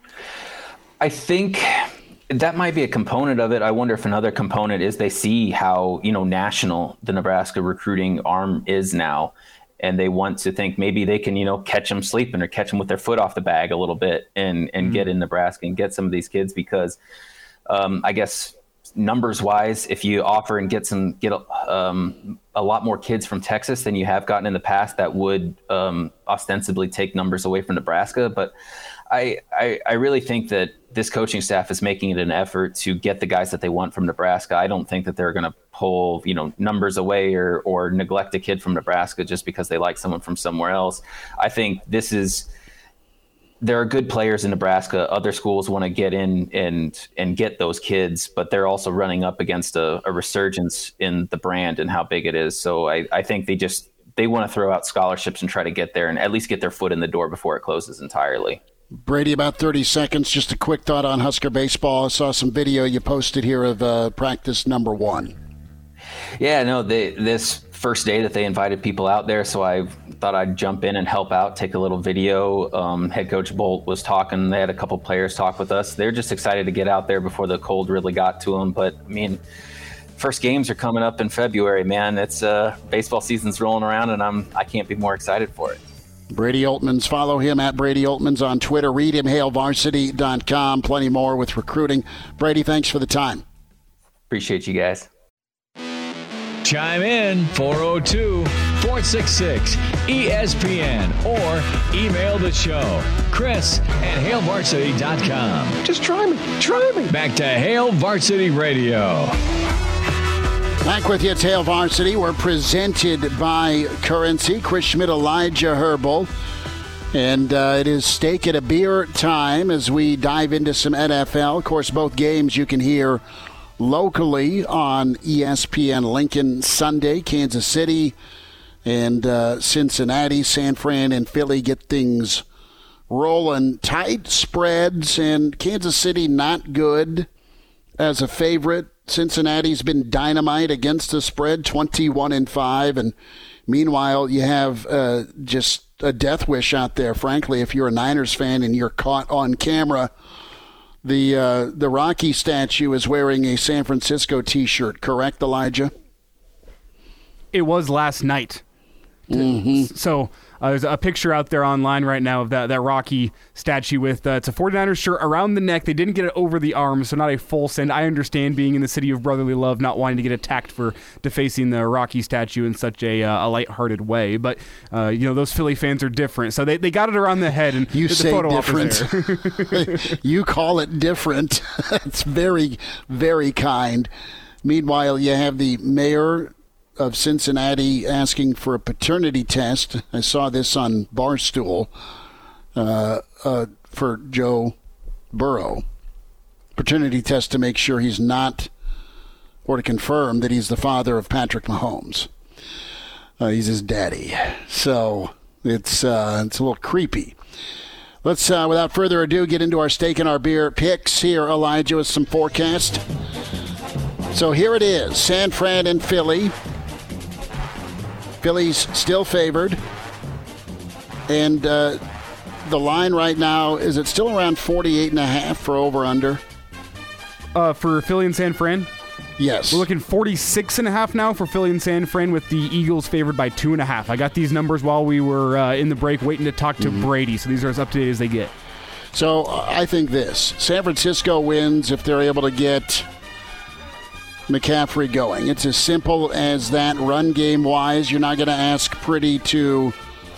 S14: I think that might be a component of it. I wonder if another component is they see how, you know, national the Nebraska recruiting arm is now. and they want to think maybe they can, you know, catch them sleeping or catch them with their foot off the bag a little bit and, and mm-hmm. get in Nebraska and get some of these kids because um, I guess numbers wise, if you offer and get some, get um, a lot more kids from Texas than you have gotten in the past, that would um, ostensibly take numbers away from Nebraska. But I, I, I really think that this coaching staff is making it an effort to get the guys that they want from Nebraska. I don't think that they're going to pull, you know, numbers away or, or neglect a kid from Nebraska just because they like someone from somewhere else. I think this is, there are good players in Nebraska. Other schools want to get in and and get those kids, but they're also running up against a, a resurgence in the brand and how big it is. So I, I think they just, they want to throw out scholarships and try to get there and at least get their foot in the door before it closes entirely.
S3: Brady, about thirty seconds. Just a quick thought on Husker baseball. I saw some video you posted here of uh, practice number one.
S14: Yeah, no, they, this first day that they invited people out there, so I thought I'd jump in and help out, take a little video. Um, head coach Bolt was talking. They had a couple players talk with us. They're just excited to get out there before the cold really got to them. But, I mean, first games are coming up in February, man. It's uh, baseball season's rolling around, and I'm, I can't be more excited for it.
S3: Brady Oltmans. Follow him at Brady Oltmans on Twitter. Read him, hail varsity dot com. Plenty more with recruiting. Brady, thanks for the time.
S14: Appreciate you guys.
S2: Chime in four oh two, four six six, E S P N or email the show, Chris at hail varsity dot com.
S3: Just try me. Try me.
S2: Back to Hail Varsity Radio.
S3: Back with you at Hail Varsity. We're presented by Currency. Chris Schmidt, Elijah Herbal. And uh, it is steak at a beer time as we dive into some N F L. Of course, both games you can hear locally on E S P N Lincoln Sunday. Kansas City and uh, Cincinnati, San Fran and Philly get things rolling. Tight spreads, and Kansas City not good as a favorite. Cincinnati's been dynamite against the spread, twenty-one and five, and meanwhile you have uh, just a death wish out there, frankly, if you're a Niners fan and you're caught on camera. The uh, the Rocky statue is wearing a San Francisco T-shirt, correct, Elijah?
S4: It was last night.
S3: Mm-hmm.
S4: So uh, there's a picture out there online right now of that, that Rocky statue with, uh, it's a 49ers shirt around the neck. They didn't get it over the arm, so not a full send. I understand being in the city of brotherly love, not wanting to get attacked for defacing the Rocky statue in such a, uh, a lighthearted way. But, uh, you know, those Philly fans are different. So they, they got it around the head and
S3: you
S4: did
S3: say
S4: the photo
S3: different. You call it different. It's very, very kind. Meanwhile, you have the mayor of Cincinnati asking for a paternity test. I saw this on Barstool uh, uh, for Joe Burrow. Paternity test to make sure he's not, or to confirm that he's the father of Patrick Mahomes. Uh, he's his daddy. So it's uh, it's a little creepy. Let's, uh, without further ado, get into our steak and our beer picks here, Elijah, with some forecast. So here it is, San Fran and Philly. Philly's still favored. And uh, the line right now, is it still around forty-eight and a half for over-under?
S4: Uh, for Philly and San Fran?
S3: Yes.
S4: We're looking forty-six and a half now for Philly and San Fran, with the Eagles favored by two and a half. I got these numbers while we were uh, in the break waiting to talk to mm-hmm. Brady, so these are as up to date as they get.
S3: So uh, I think this. San Francisco wins if they're able to get McCaffrey going. It's as simple as that. Run game wise, you're not going to ask Pretty to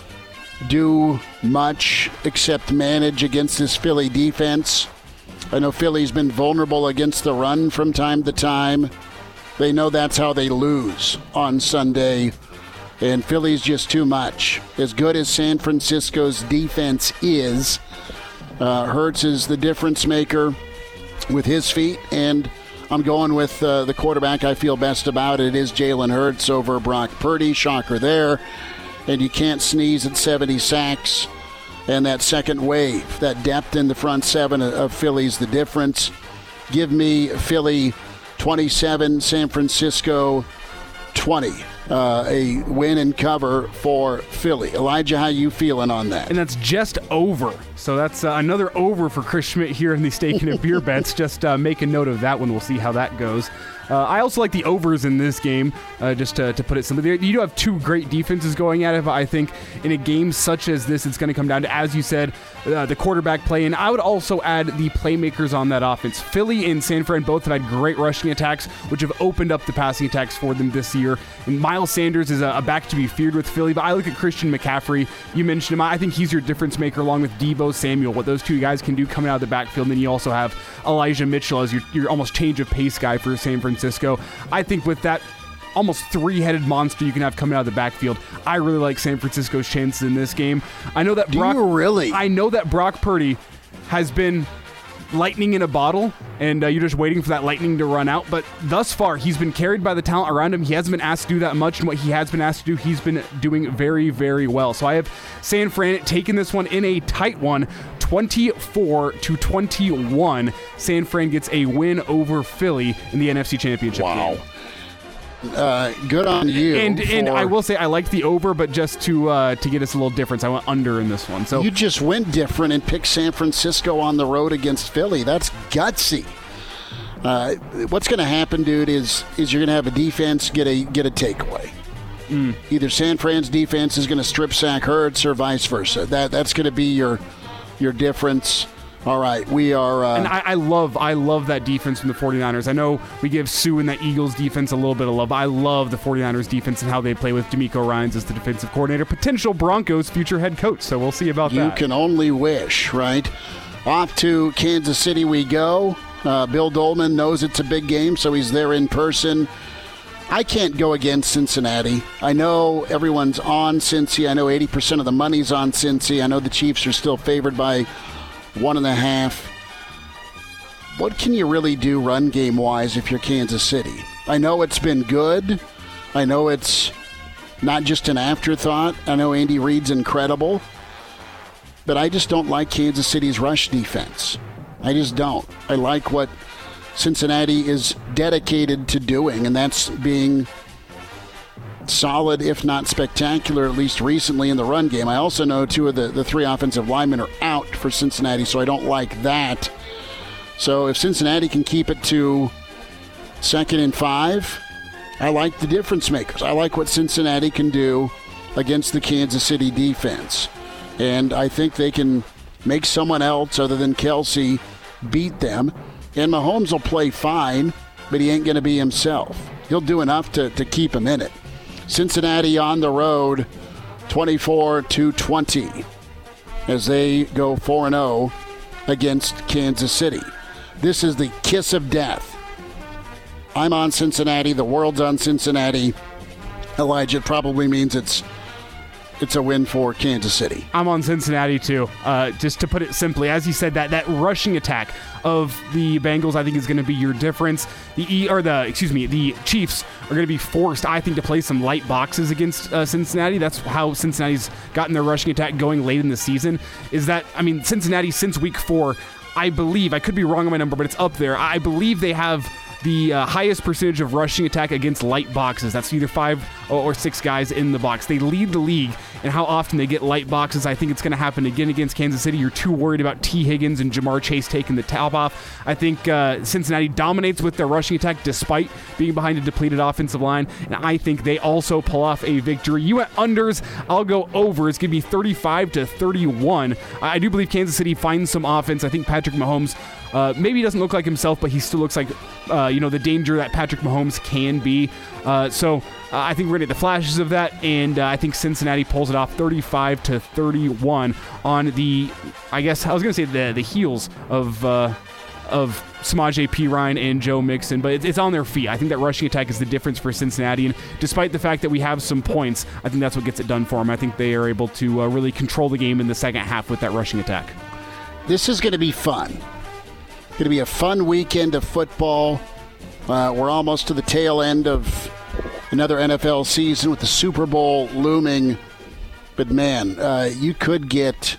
S3: do much except manage against this Philly defense. I know Philly's been vulnerable against the run from time to time. They know that's how they lose on Sunday, and Philly's just too much. As good as San Francisco's defense is, uh, Hurts is the difference maker with his feet, and I'm going with uh, the quarterback I feel best about. It is Jalen Hurts over Brock Purdy. Shocker there. And you can't sneeze at seventy sacks. And that second wave, that depth in the front seven of Philly's the difference. Give me Philly twenty-seven, San Francisco twenty. Uh, a win and cover for Philly. Elijah, how you feeling on that?
S4: And that's just over So that's uh, another over for Chris Schmidt here in the Steak and a Beer bets. Just uh, make a note of that one. We'll see how that goes. Uh, I also like the overs in this game, uh, just to, to put it simply. You do have two great defenses going at it, but I think in a game such as this, it's going to come down to, as you said, uh, the quarterback play. And I would also add the playmakers on that offense. Philly and San Fran both have had great rushing attacks, which have opened up the passing attacks for them this year. And Miles Sanders is a, a back to be feared with Philly, but I look at Christian McCaffrey. You mentioned him. I think he's your difference maker along with Deebo Samuel, what those two guys can do coming out of the backfield. And then you also have Elijah Mitchell as your, your almost change of pace guy for San Francisco. I think with that almost three-headed monster you can have coming out of the backfield, I really like San Francisco's chances in this game. I know that
S3: Do
S4: Brock
S3: you really?
S4: I know that Brock Purdy has been lightning in a bottle, and uh, you're just waiting for that lightning to run out. But thus far, he's been carried by the talent around him. He hasn't been asked to do that much, and what he has been asked to do, he's been doing very, very well. So I have San Fran taking this one in a tight one, twenty-four to twenty-one. San Fran gets a win over Philly in the N F C Championship
S3: Wow.
S4: game.
S3: Uh, good on you.
S4: And and
S3: for-
S4: I will say I like the over, but just to uh, to get us a little difference, I went under in this one. So
S3: you just went different and picked San Francisco on the road against Philly. That's gutsy. Uh, what's going to happen, dude, is is you're going to have a defense get a get a takeaway.
S4: Mm.
S3: Either San Fran's defense is going to strip sack Hurts or vice versa. That that's going to be your your difference. All right, we are... Uh,
S4: and I, I love I love that defense from the 49ers. I know we give Sue and that Eagles defense a little bit of love. I love the 49ers defense and how they play with DeMeco Ryans as the defensive coordinator, potential Broncos future head coach. So we'll see about
S3: you
S4: that.
S3: can only wish, right? Off to Kansas City we go. Uh, Bill Dolman knows it's a big game, so he's there in person. I can't go against Cincinnati. I know everyone's on Cincy. I know eighty percent of the money's on Cincy. I know the Chiefs are still favored by one and a half. What can you really do run game wise if you're Kansas City? I know it's been good. I know it's not just an afterthought. I know Andy Reid's incredible. But I just don't like Kansas City's rush defense. I just don't. I like what Cincinnati is dedicated to doing, and that's being solid, if not spectacular, at least recently in the run game. I also know two of the, the three offensive linemen are out for Cincinnati, so I don't like that. So if Cincinnati can keep it to second and five, I like the difference makers. I like what Cincinnati can do against the Kansas City defense. And I think they can make someone else other than Kelsey beat them. And Mahomes will play fine, but he ain't going to be himself. He'll do enough to, to keep him in it. Cincinnati on the road, twenty-four to twenty, as they go four and oh against Kansas City. This is the kiss of death. I'm on Cincinnati. The world's on Cincinnati. Elijah, it probably means it's it's a win for Kansas City.
S4: I'm on Cincinnati too. Uh, just to put it simply, as you said, that that rushing attack of the Bengals, I think, is going to be your difference. The E or the excuse me, the Chiefs are going to be forced, I think, to play some light boxes against uh, Cincinnati. That's how Cincinnati's gotten their rushing attack going late in the season. Is that I mean, Cincinnati since week four, I believe, I could be wrong on my number, but it's up there. I believe they have the uh, highest percentage of rushing attack against light boxes. That's either five or six guys in the box. They lead the league in how often they get light boxes. I think it's going to happen again against Kansas City. You're too worried about T. Higgins and Jamar Chase taking the top off. I think uh, Cincinnati dominates with their rushing attack despite being behind a depleted offensive line, and I think they also pull off a victory. You went unders. I'll go over. It's going to be thirty-five to thirty-one. I do believe Kansas City finds some offense. I think Patrick Mahomes Uh, maybe he doesn't look like himself, but he still looks like, uh, you know, the danger that Patrick Mahomes can be. Uh, so uh, I think we're going to get the flashes of that, and uh, I think Cincinnati pulls it off thirty-five to thirty-one on the, I guess, I was going to say the the heels of uh, of Samaje Perine and Joe Mixon, but it's, it's on their feet. I think that rushing attack is the difference for Cincinnati, and despite the fact that we have some points, I think that's what gets it done for them. I think they are able to uh, really control the game in the second half with that rushing attack.
S3: This is going to be fun. Going to be a fun weekend of football. Uh, we're almost to the tail end of another N F L season with the Super Bowl looming. But, man, uh, you could get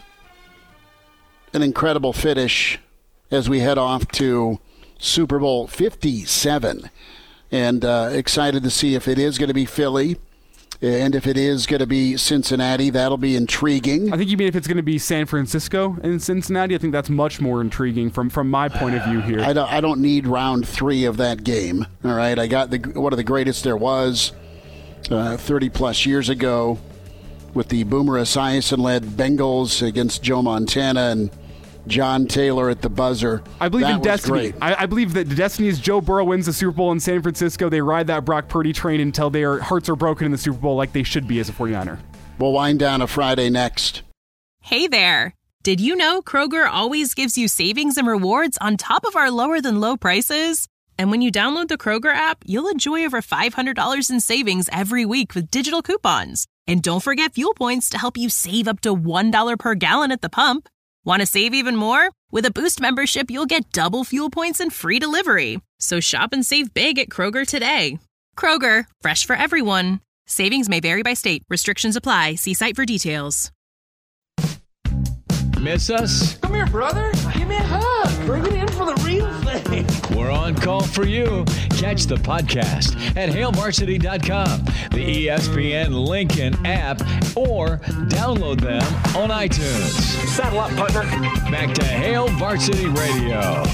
S3: an incredible finish as we head off to Super Bowl fifty-seven. And uh, excited to see if it is going to be Philly And if it is going to be Cincinnati, that'll be intriguing.
S4: I think you mean if it's going to be San Francisco and Cincinnati. I think that's much more intriguing from, from my point of view here.
S3: I don't, I don't need round three of that game. All right, I got the one of the greatest there was uh, thirty plus years ago with the Boomer Esiason-led Bengals against Joe Montana and John Taylor at the buzzer.
S4: I believe
S3: that
S4: in destiny. I, I believe that the destiny is Joe Burrow wins the Super Bowl in San Francisco. They ride that Brock Purdy train until their hearts are broken in the Super Bowl like they should be as a 49er.
S3: We'll wind down a Friday next.
S15: Hey there. Did you know Kroger always gives you savings and rewards on top of our lower-than-low prices? And when you download the Kroger app, you'll enjoy over five hundred dollars in savings every week with digital coupons. And don't forget fuel points to help you save up to one dollar per gallon at the pump. Want to save even more? With a Boost membership, you'll get double fuel points and free delivery. So shop and save big at Kroger today. Kroger, fresh for everyone. Savings may vary by state. Restrictions apply. See site for details.
S2: Miss us?
S16: Come here, brother. Give me a hug. Bring it in for the real thing.
S2: We're on call for you. Catch the podcast at hail varsity dot com, the E S P N Lincoln app, or download them on iTunes.
S16: Saddle up, partner.
S2: Back to Hail Varsity Radio.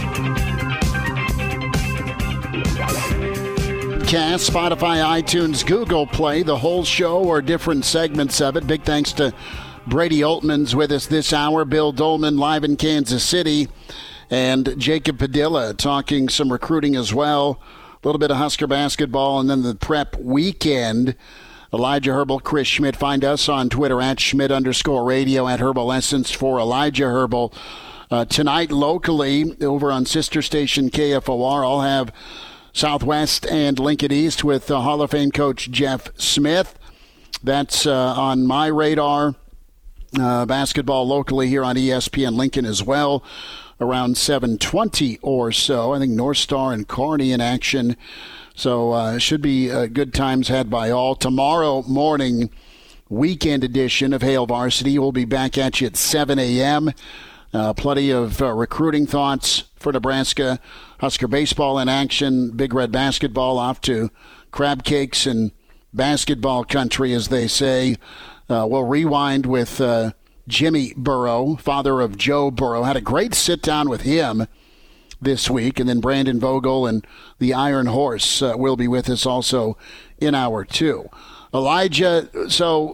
S3: Cast, Spotify, iTunes, Google Play, the whole show or different segments of it. Big thanks to Brady Oltman's with us this hour. Bill Dolman live in Kansas City. And Jacob Padilla talking some recruiting as well. A little bit of Husker basketball and then the prep weekend. Elijah Herbal, Chris Schmidt. Find us on Twitter at Schmidt underscore radio, at Herbal Essence for Elijah Herbal. Uh, tonight locally over on sister station K F O R, I'll have Southwest and Lincoln East with uh, Hall of Fame coach Jeff Smith. That's uh, on my radar. Uh, basketball locally here on E S P N Lincoln as well, around seven twenty or so. I think North Star and Kearney in action. So uh, should be uh, good times had by all. Tomorrow morning, weekend edition of Hail Varsity. We'll be back at you at seven a.m. Uh, plenty of uh, recruiting thoughts for Nebraska. Husker baseball in action. Big Red basketball off to crab cakes and basketball country, as they say. Uh, we'll rewind with uh, Jimmy Burrow, father of Joe Burrow. Had a great sit-down with him this week. And then Brandon Vogel and the Iron Horse uh, will be with us also in hour two. Elijah, so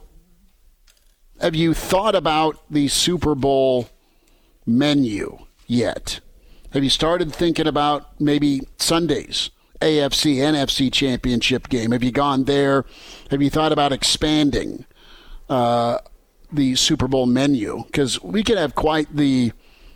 S3: have you thought about the Super Bowl menu yet? Have you started thinking about maybe Sunday's A F C, N F C championship game? Have you gone there? Have you thought about expanding Uh, the Super Bowl menu? Because we could have quite the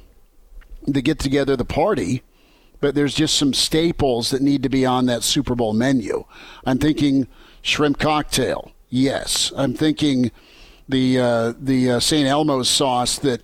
S3: the get together, the party, but there's just some staples that need to be on that Super Bowl menu. I'm thinking shrimp cocktail, yes. I'm thinking the uh, the uh, Saint Elmo's sauce that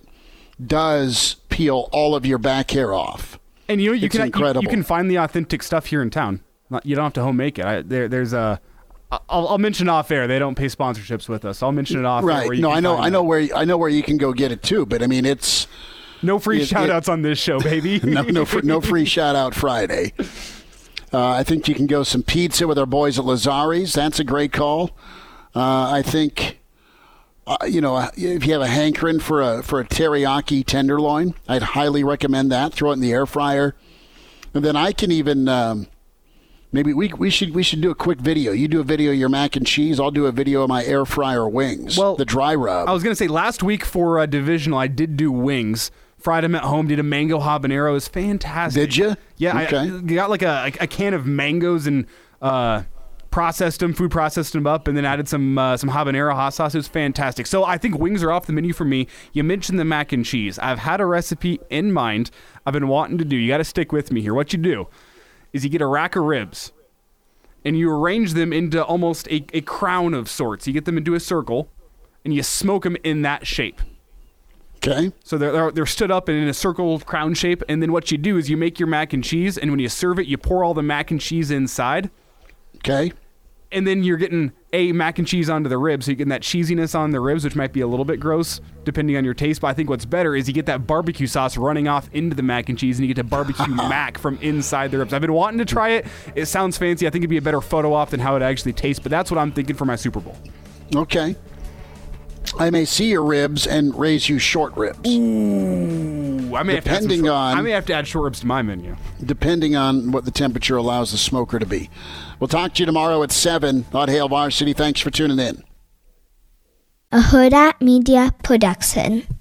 S3: does peel all of your back hair off.
S4: And you know you
S3: it's
S4: can
S3: incredible.
S4: You, you can find the authentic stuff here in town. You don't have to home make it. I, there, there's a. I'll, I'll mention off air. They don't pay sponsorships with us. I'll mention it off
S3: right.
S4: air. Right.
S3: No, I know. I know where. I know where you can go get it too. But I mean, it's
S4: no free
S3: it,
S4: shout
S3: it,
S4: outs on this show, baby.
S3: no, no, no free shout out Friday. Uh, I think you can go some pizza with our boys at Lazari's. That's a great call. Uh, I think, uh, you know, if you have a hankering for a for a teriyaki tenderloin, I'd highly recommend that. Throw it in the air fryer, and then I can even. Um, Maybe we we should we should do a quick video. You do a video of your mac and cheese. I'll do a video of my air fryer wings. Well, the dry rub.
S4: I was gonna say last week for uh, divisional, I did do wings. Fried them at home. Did a mango habanero. It was fantastic.
S3: Did you?
S4: Yeah.
S3: Okay.
S4: I, I got like a, a can of mangoes and uh, processed them, food processed them up, and then added some uh, some habanero hot sauce. It was fantastic. So I think wings are off the menu for me. You mentioned the mac and cheese. I've had a recipe in mind. I've been wanting to do. You got to stick with me here. What you do is you get a rack of ribs, and you arrange them into almost a, a crown of sorts. You get them into a circle, and you smoke them in that shape.
S3: Okay.
S4: So they're, they're they're stood up and in a circle crown shape, and then what you do is you make your mac and cheese, and when you serve it, you pour all the mac and cheese inside.
S3: Okay.
S4: And then you're getting a mac and cheese onto the ribs, so you're getting that cheesiness on the ribs, which might be a little bit gross depending on your taste. But I think what's better is you get that barbecue sauce running off into the mac and cheese, and you get to barbecue mac from inside the ribs. I've been wanting to try it. It sounds fancy. I think it'd be a better photo op than how it actually tastes, but that's what I'm thinking for my Super Bowl.
S3: Okay. I may see your ribs and raise you short ribs.
S4: Ooh, I may, have to, add some short,
S3: on,
S4: I may have to add short ribs to my menu.
S3: Depending on what the temperature allows the smoker to be. We'll talk to you tomorrow at seven on Hail Varsity. Thanks for tuning in.
S17: A Huda Media Production.